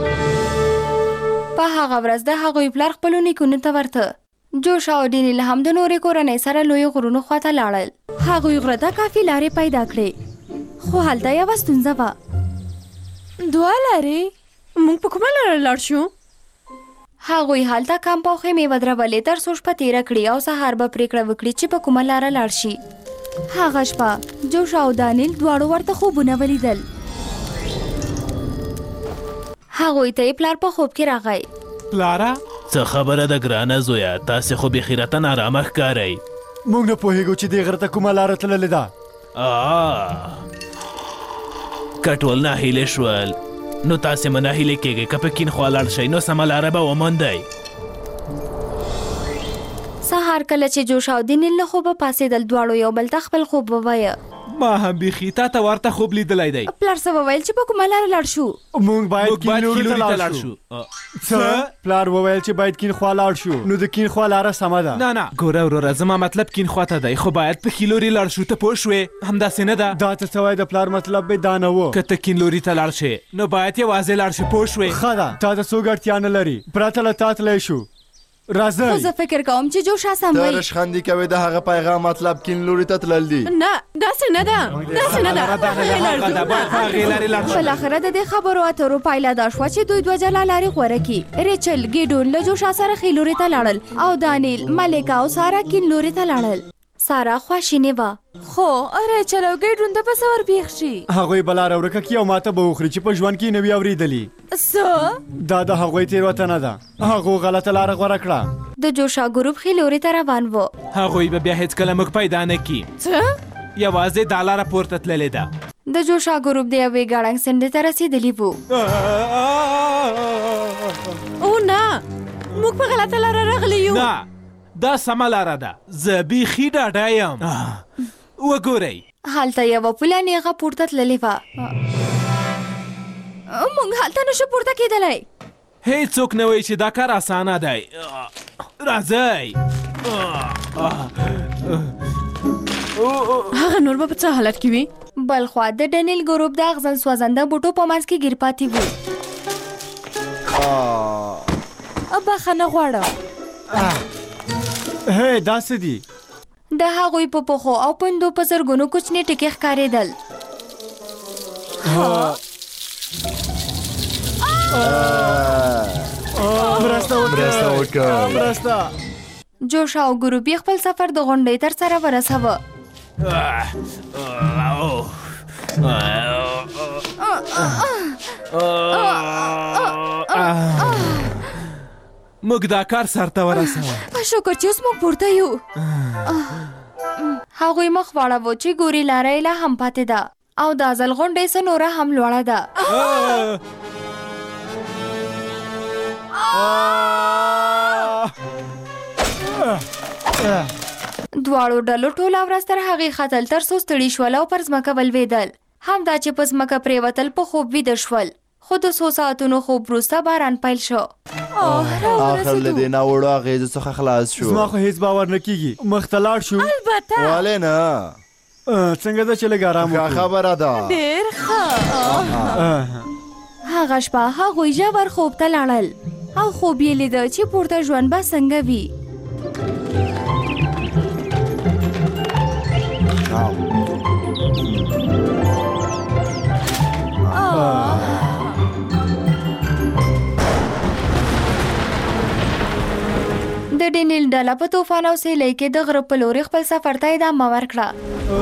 په هغه ورځ د هغوی پلار خپلو نیکونو ته ورته. جوشا او ډینیل هم د نورې کورنۍ سره لوی غرونو خواته لاړل. هغوی غره ته کافي لارې پیدا کړې، خو هلته یوه ستونزه وه. دوه لارې؟ موږ په کومه لاره لاړ شو؟ هغوی هلته کمپ او خیمې ودرولې تر څو شپه تېره کړي او سهار به پرېکړه وکړي چې په کومه لاره لاړ شي. هغه شپه جوشا او دانیل دواړو ورته خوبونه ولیدل. هغوی ته یې پلار په خوب کې راغی. پلاره څه خبره ده ګرانه زویه؟ تاسې خو بیخي راته نارامه ښکارئ. موږ نه پوهېږو چې دې غره ته کومه لاره تللې ده. که ټول ناهیلې شول نو تاسې مه ناهیلې کېږئ. که په کیڼ خوا لاړ شئ نو سمه لاره به وموندئ. سهار کله چې جوشا او دانیل له خوبه پاڅېدل، دواړو یو بل ته خپل خوب ووایه. ما هم بیخي تا ته ورته خوب لیدلی دی. پلار څه وویل چې په کومه لاره لاړ شو؟ موږ باید کیڼ لوري ته لاړ شو. څه؟ پلار وویل چې باید کیڼ خوا لاړ شو. نو د کیڼ خوا لاره سمه ده. نه نه ګوره وروره، زما مطلب کیڼ خوا ته دی، خو باید په ښي لوري لاړ شو. ته پوه شوې؟ همداسې نه ده؟ دا ته څه وایې؟ د پلار مطلب به دا نه و. که ته کیڼ لوري ته لاړ شې نو باید یوازې لاړ شې. پوه شوې؟ ښه ده، تا ته څوک اړتیا نه لري. پرته له تا تللی شو. راځئ. خو زه فکر کوم چې جوشا سم وایي. ته رشخندي کوې، د هغه پیغام مطلب کیڼ لوري ته تلل دي. نه داسې نه ده، داسې نه ده. بالاخره د دې خبرو اترو پایله دا شوه چې دوی دوه جلا لارې غوره کړي. ریچل ګیډون له جوشا سره ښي لوري ته لاړل او دانیل، ملکه او سارا کیڼ لوري ته لاړل. سارا خواشینې وه. خو ریچل او ګیډون ته به څه ورپېښ شي؟ هغوی به لاره ورکه کړي او ماته به وخوري چې په ژوند کې یې نه وي اورېدلي. څه؟ دا د هغوی تېروتنه ده. هغو غلطه لاره غوره کړه. د جوشا ګروپ خې لوري ته روان و. هغوی به بیا هیڅکله موږ پیدا نه کړي. څه؟ یوازې دا لاره پورته تللې ده. د جوشا ګروپ د یوې ګړنګ سندې ته رسېدلی وو. او نه، موږ په غلطه لاره راغلي یو. نه، دا سمه لاره ده. زه بیخي ډاډه یم. وګورئ، هلته یوه پوله نیغه پورته تللې وه. موږ هلته نشو پورته کېدلی. هیڅوک نه وایي چې دا کار اسانه دی. راځئ. هغه نور به په څه حالت کې وي؟ بلخوا د ډنیل ګروپ د اغزن سوځنده بوټو په منځ کې ګیر پاتې وو. بخښنه غواړم. هی دا څه دي؟ د هغوی په پښو او پندو په زرګونو کوچني ټکي ښکارېدل. مرسته وکړه. مرسته. جوشا او ګروپ یې خپل سفر د غونډۍ تر سره ورساوه. موږ دا کار سرته ورسوه. شکر چې اوس موږ پورته یو. هغوی مخ واړاوه چې ګوري لاره یې لا هم پاتې ده او دا ځل غونډۍ څه نوره هم لوړه ده. دواړو ډلو ټوله ورځ تر هغې ختل تر څو ستړي شول او پر ځمکه ولوېدل. همدا چې په ځمکه پرېوتل په خوب ویده شول. خو د څو ساعتونو خوب وروسته باران پیل شو. آخر له دې ناوړو اغېزو څخه خلاص شو. زما خو هیڅ باور نه کېږي. مخ ته لاړ شو. البته. ولې نه؟ څنګه ده چې لږ ارام وکړو. ښه خبره ده. ډېر ښه. هغه شپه هغوی ژور خوب ته لاړل او خوب یې لیده چې پورته ژوند به څنګه وي. د ډینیل ډله په طوفان او سیلۍ کې د غره په لوري خپل سفر ته ادامه ورکړه.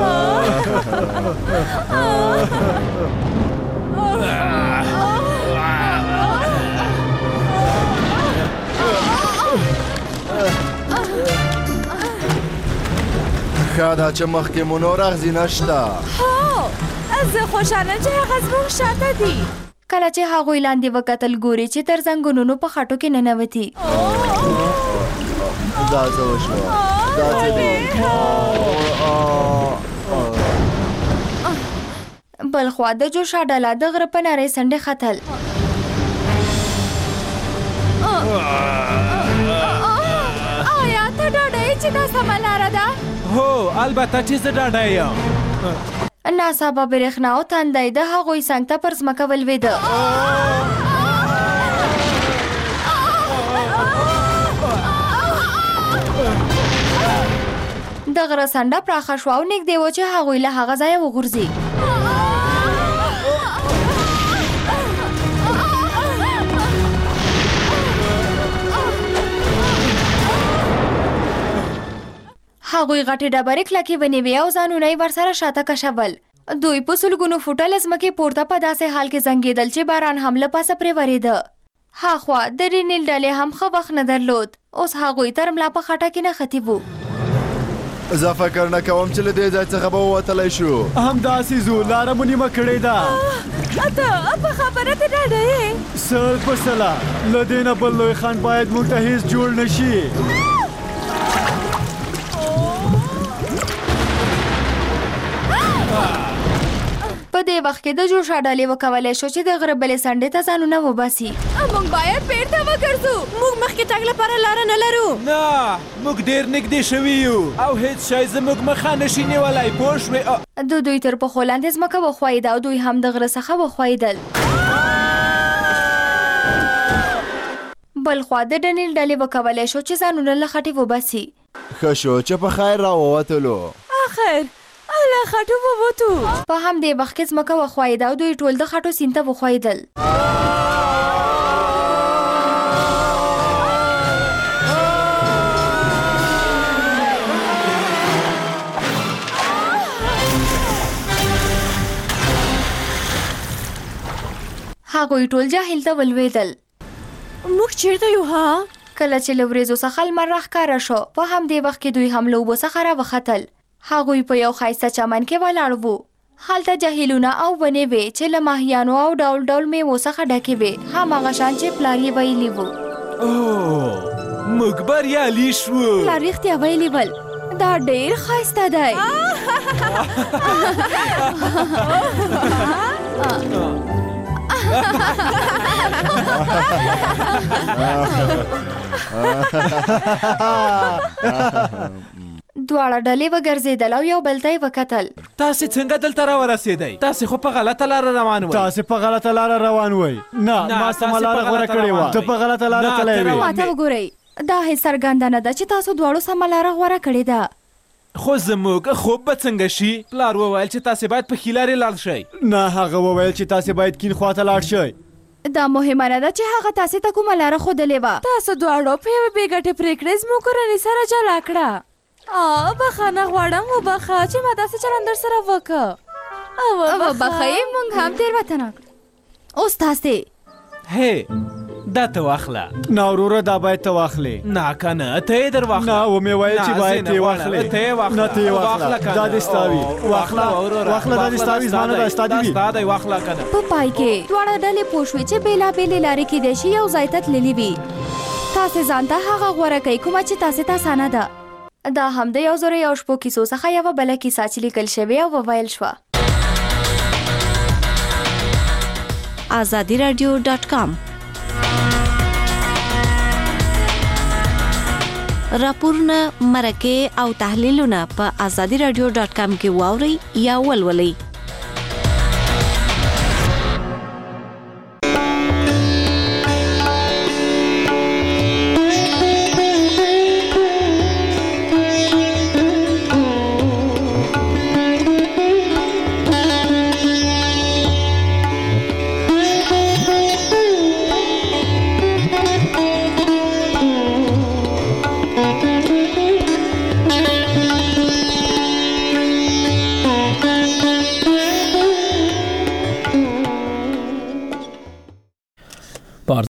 ښه ده چې مخکې مو نور اغزي نشته. هو، زه خوشحاله چې هغه زموږ شاته دي. کله چې هغوی لاندې وکتل ګوري چې تر زنګونونو په خټو کې ننوتي. دا څه وشوه؟ دا څه دي؟ بلخوا د جوشا ډله د غره په نرۍ څنډې ختل. آیا ته ډاډه یې چې دا سمه لاره ده؟ هو، البته چې زه ډاډه یم. ناڅاپه برېښنا او تندی د هغوی څنګ ته پر ځمکه ولوېده. د غره څنډه پراخه شوه او نږدې و چې هغوی له هغه ځایه وغورځي. هغوی غټې ډبرې کلکې ونیوې او ځانونه یې ورسره شاته کشول. دوی په سلګونو فوټه له ځمکې پورته په داسې حال کې زنګېدل چې باران هم له پاسه پرې ورېده. هاخوا د ډینیل ډلې هم ښه وخت نه درلود. اوس هغوی تر ملا په خټه کې نښتي وو. زه فکر نه کوم چې له دې ځای څخه به ووتلی شو. همداسې ځو، لاره مو نیمه کړې ده. ته په خبره ته ډاډه یې؟ سل په سله. له دې نه بل لوی خنډ باید موږ ته هېڅ جوړ نه شي. په دې وخت کې د جوشا ډلې وکولی شو چې د غره بلې څنډې ته ځانونه وباسي. موږ باید بیرته وګرځو. موږ مخکې تګ لپاره لاره نه لرو. نه، موږ ډېر نږدې شوي یو او هیڅ شی زموږ مخه نشي نیولی. پوه شوې؟ د دوی تر پښو لاندې ځمکه وښویده او دوی هم د غره څخه وښویدل. بلخوا د ډنیل ډلې وکولی شو چې ځانونه له خټې وباسي. ښه شو چې په خیر راووتلو. آخر له خټو ووتو. په همدې وخت کې ځمکه وښویده او دوی ټول د خټو سیند ته وښویدل. هغوی ټول جاهل ته ولوېدل. موږ چیرته یو؟ ها، کله چې له وریځو څخه لمر راښکاره شو په همدې وخت کې دوی هم له اوبو څخه راوختل. هغوی په یو ښایسته چمن کې ولاړ وو. هلته جهیلونه او ونې وې چې له ماهیانو او ډول ډول میوو څخه ډکې وې، هماغه شان چې پلار یې ویلي وو. اوه موږ بریالي شوو. پلار رښتیا ویلي ول، دا ډېر ښایسته دی. دواړه ډلې وګرځېدل او یو بل ته یې وکتل. تاسې څنګه دلته راورسېدئ؟ تاسې خو په غلطه لاره روان وئ. تاسې په غلطه لاره روان وئ. نه ما سمه لاره غوره کړې وه. ته په غلطه لاره تللی وې. ما ته وګورئ، دا هېڅ څرګنده نه ده چې تاسو دواړو سمه لاره غوره کړې ده. خو زموږ خوب به څنګه شي؟ پلار وویل چې تاسې باید په ښي لارې لاړ شئ. نه هغه وویل چې تاسې باید کیڼ خواته لاړ شئ. دا مهمه نه ده چې هغه تاسې ته کومه لاره ښودلې وه. تاسو دواړو په یوې بې ګټې پرېکړې زموږ کورنۍ سره جلا کړه. بخښنه غواړم وبخښه چې ما داسې چلند در سره وکړه. وبخئ، موږ هم تېروتنه کړه. اوس تاسې هې دا ته واخله. نه وروره دا باید ته واخلې. نه که نه ته یې در واخله. نه ومې ویل چې باید ته یې واخلې. ته یې واخله. نه ته یې واخله. دا دې ستا وي. واخله واخله دا دې ستا وي، زما نه دا ستا دي وي. دا ستا دی، واخله که نه. په پای کې دواړه ډلې پوه شوې چې بېلابېلې لارې کیدای شي یو ځای ته تللې وي. تاسې ځان ته هغه غوره کوئ کومه چې تاسې ته اسانه ده. دا هم د یو زرو یو شپو کیسو څخه یوه بله کیسه چې لیکل شوې او وویل شوه. آزادي راډیو ډاټ کام راپورونه، مرکې او تحلیلونه په آزادي راډیو ډاټ کام کې واورئ یا ولولئ.